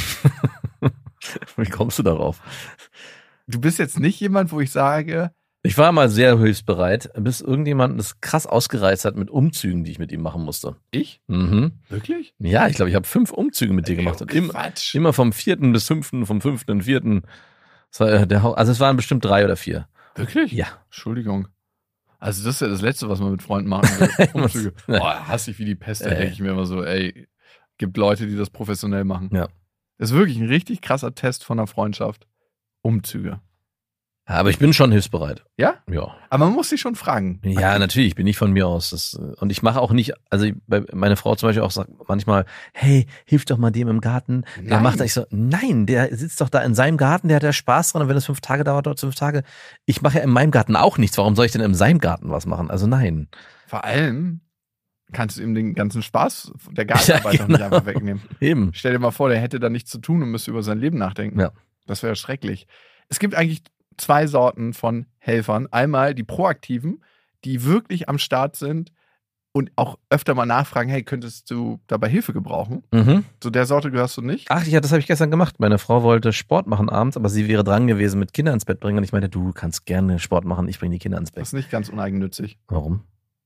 Wie kommst du darauf? Du bist jetzt nicht jemand, wo ich sage, Ich war mal sehr hilfsbereit, bis irgendjemand das krass ausgereizt hat mit Umzügen, die ich mit ihm machen musste. ich? Mhm. Wirklich? Ja, ich glaube, ich habe 5 Umzüge mit dir gemacht. Und Quatsch. immer vom 4. bis 5., vom 5. in den 4. Das war also es waren bestimmt 3 oder 4. Wirklich? Ja. Entschuldigung. Also das ist ja das Letzte, was man mit Freunden machen will. Umzüge. Boah, hasse ich wie die Pest. Da denke ich mir immer so, ey, gibt Leute, die das professionell machen. Ja. Das ist wirklich ein richtig krasser Test von einer Freundschaft. Umzüge. Aber ich bin schon hilfsbereit. Ja? Ja. Aber man muss sich schon fragen. Ja, natürlich, ich bin nicht von mir aus. Und ich mache auch nicht, also meine Frau zum Beispiel auch sagt manchmal, hey, hilf doch mal dem im Garten. Der Nein. macht das. Ich so, nein, der sitzt doch da in seinem Garten, der hat ja Spaß dran und wenn es 5 Tage dauert, dauert es 5 Tage. Ich mache ja in meinem Garten auch nichts. Warum soll ich denn in seinem Garten was machen? Also nein. Vor allem kannst du ihm den ganzen Spaß der Gartenarbeit auch nicht genau. einfach wegnehmen. Eben. Stell dir mal vor, der hätte da nichts zu tun und müsste über sein Leben nachdenken. Ja. Das wäre schrecklich. Es gibt eigentlich 2 Sorten von Helfern. Einmal die Proaktiven, die wirklich am Start sind und auch öfter mal nachfragen, hey, könntest du dabei Hilfe gebrauchen? Mhm. Zu der Sorte gehörst du nicht? Ach ja, das habe ich gestern gemacht. Meine Frau wollte Sport machen abends, aber sie wäre dran gewesen mit Kinder ins Bett bringen. Und ich meinte, du kannst gerne Sport machen, ich bringe die Kinder ins Das Bett. ist nicht ganz uneigennützig. Warum?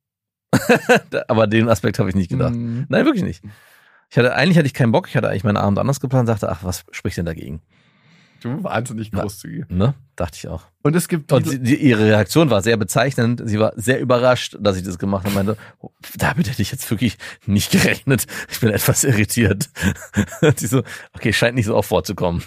Aber den Aspekt habe ich nicht gedacht. Mhm. Nein, wirklich nicht. Eigentlich hatte ich keinen Bock. Ich hatte eigentlich meinen Abend anders geplant und dachte, ach, was spricht denn dagegen? Du wahnsinnig großzügig. Ne? Dachte ich auch. Und es gibt Und ihre Reaktion war sehr bezeichnend. Sie war sehr überrascht, dass ich das gemacht habe. Meinte, oh, damit hätte ich jetzt wirklich nicht gerechnet. Ich bin etwas irritiert. Sie so, okay, scheint nicht so oft vorzukommen.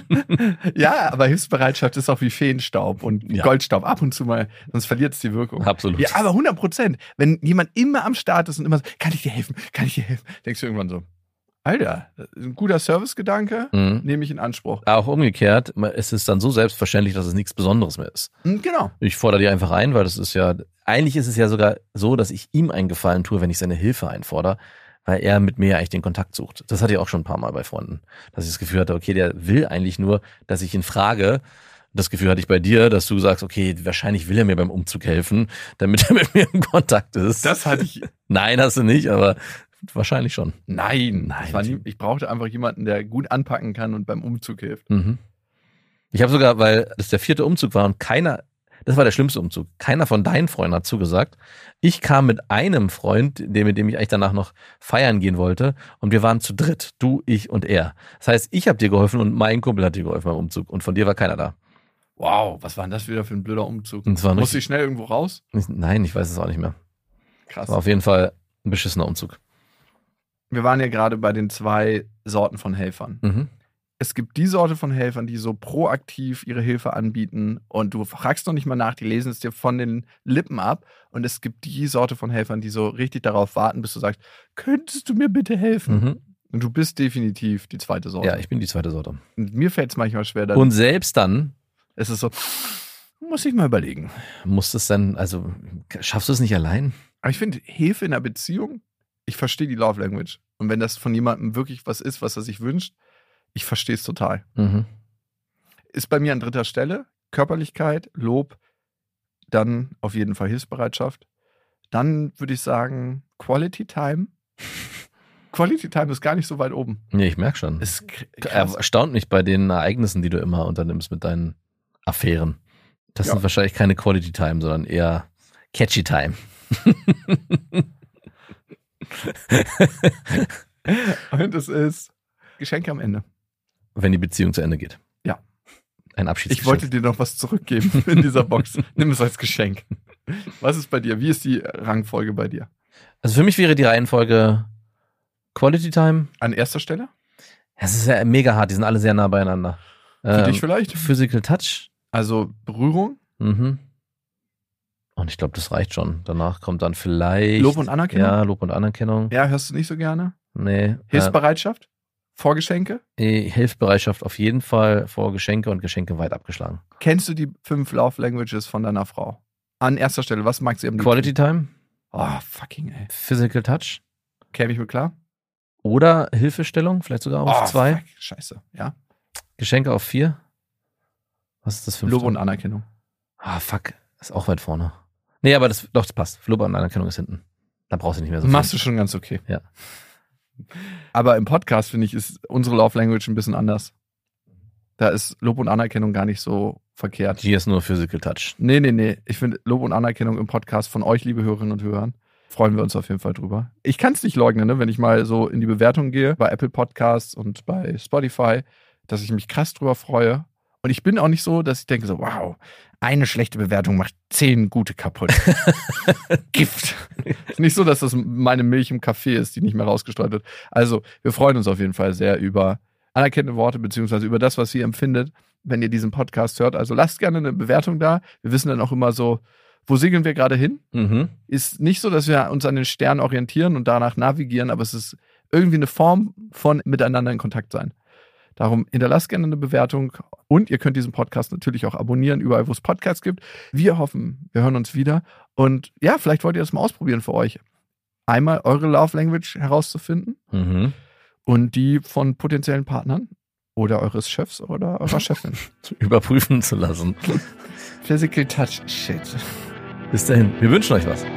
ja, aber Hilfsbereitschaft ist auch wie Feenstaub und Ja. Goldstaub ab und zu mal, sonst verliert es die Wirkung. Absolut. Ja, aber 100%. Wenn jemand immer am Start ist und immer so, kann ich dir helfen, denkst du irgendwann so, Alter, das ist ein guter Servicegedanke, Mhm. nehme ich in Anspruch. Auch umgekehrt, es ist dann so selbstverständlich, dass es nichts Besonderes mehr ist. Genau. Ich fordere die einfach ein, weil das ist ja, eigentlich ist es ja sogar so, dass ich ihm einen Gefallen tue, wenn ich seine Hilfe einfordere, weil er mit mir eigentlich den Kontakt sucht. Das hatte ich auch schon ein paar Mal bei Freunden, dass ich das Gefühl hatte, okay, der will eigentlich nur, dass ich ihn frage. Das Gefühl hatte ich bei dir, dass du sagst, okay, wahrscheinlich will er mir beim Umzug helfen, damit er mit mir in Kontakt ist. Das hatte ich. Nein, hast du nicht, aber wahrscheinlich schon. Nein. Nein. Ich brauchte einfach jemanden, der gut anpacken kann und beim Umzug hilft. Mhm. Ich habe sogar, weil das der 4. Umzug war und das war der schlimmste Umzug. Keiner von deinen Freunden hat zugesagt. Ich kam mit einem Freund, mit dem ich eigentlich danach noch feiern gehen wollte, und wir waren zu dritt. Du, ich und er. Das heißt, ich habe dir geholfen und mein Kumpel hat dir geholfen beim Umzug und von dir war keiner da. Wow, was war denn das wieder für ein blöder Umzug? Und es war Musste ich schnell irgendwo raus? Nein, ich weiß es auch nicht mehr. Krass. War auf jeden Fall ein beschissener Umzug. Wir waren ja gerade bei den 2 Sorten von Helfern. Mhm. Es gibt die Sorte von Helfern, die so proaktiv ihre Hilfe anbieten und du fragst noch nicht mal nach, die lesen es dir von den Lippen ab. Und es gibt die Sorte von Helfern, die so richtig darauf warten, bis du sagst, könntest du mir bitte helfen? Mhm. Und du bist definitiv die zweite Sorte. Ja, ich bin die zweite Sorte. Und mir fällt es manchmal schwer, dann Und selbst dann es ist so, muss ich mal überlegen. muss es dann, also schaffst du es nicht allein? Aber ich finde, Hilfe in einer Beziehung, ich verstehe die Love Language. Und wenn das von jemandem wirklich was ist, was er sich wünscht, ich verstehe es total. Mhm. Ist bei mir an 3. Stelle. Körperlichkeit, Lob, dann auf jeden Fall Hilfsbereitschaft. Dann würde ich sagen Quality Time. Quality Time ist gar nicht so weit oben. Nee, ich merke schon. Ist krass. Erstaunt mich bei den Ereignissen, die du immer unternimmst mit deinen Affären. Das Ja. sind wahrscheinlich keine Quality Time, sondern eher Catchy Time. Und es ist Geschenke am Ende. Wenn die Beziehung zu Ende geht. Ja. Ein Abschiedsgeschenk. Ich wollte dir noch was zurückgeben in dieser Box. Nimm es als Geschenk. Was ist bei dir? Wie ist die Rangfolge bei dir? Also für mich wäre die Reihenfolge Quality Time. An erster Stelle? Es ist ja mega hart, die sind alle sehr nah beieinander. Für dich vielleicht? Physical Touch. Also Berührung? Mhm. Und ich glaube, das reicht schon. Danach kommt dann vielleicht... Lob und Anerkennung? Ja, Lob und Anerkennung. Ja, hörst du nicht so gerne? Nee. Hilfsbereitschaft? Vorgeschenke? Hilfsbereitschaft auf jeden Fall, vor Geschenke und Geschenke weit abgeschlagen. Kennst du die 5 Love Languages von deiner Frau? An erster Stelle, was mag sie am liebsten? Quality Time, Oh, fucking ey. Physical Touch Käme ich mir klar? oder Hilfestellung, vielleicht sogar auf 2. Fuck, scheiße, ja. Geschenke auf 4. Was ist das 5? Lob und Anerkennung. Fuck, ist auch weit vorne. Nee, aber das passt. Lob und Anerkennung ist hinten. Da brauchst du nicht mehr so viel. Machst du schon ganz okay. Ja. Aber im Podcast, finde ich, ist unsere Love Language ein bisschen anders. Da ist Lob und Anerkennung gar nicht so verkehrt. Hier ist nur Physical Touch. Nee. Ich finde Lob und Anerkennung im Podcast von euch, liebe Hörerinnen und Hörer, freuen wir uns auf jeden Fall drüber. Ich kann es nicht leugnen, ne, wenn ich mal so in die Bewertung gehe, bei Apple Podcasts und bei Spotify, dass ich mich krass drüber freue. Und ich bin auch nicht so, dass ich denke so, wow, eine schlechte Bewertung macht 10 gute kaputt. Gift. Ist nicht so, dass das meine Milch im Kaffee ist, die nicht mehr rausgestreut wird. Also, wir freuen uns auf jeden Fall sehr über anerkennende Worte, beziehungsweise über das, was ihr empfindet, wenn ihr diesen Podcast hört. Also lasst gerne eine Bewertung da. Wir wissen dann auch immer so, wo segeln wir gerade hin? Mhm. Ist nicht so, dass wir uns an den Sternen orientieren und danach navigieren, aber es ist irgendwie eine Form von miteinander in Kontakt sein. Darum hinterlasst gerne eine Bewertung und ihr könnt diesen Podcast natürlich auch abonnieren, überall, wo es Podcasts gibt. Wir hoffen, wir hören uns wieder und ja, vielleicht wollt ihr das mal ausprobieren für euch. Einmal eure Love Language herauszufinden Mhm. und die von potenziellen Partnern oder eures Chefs oder eurer Chefin. Überprüfen zu lassen. Physical Touch, shit. Bis dahin, wir wünschen euch was.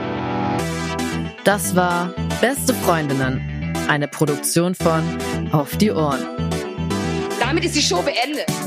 Das war Beste Freundinnen, eine Produktion von Auf die Ohren. Damit ist die Show beendet.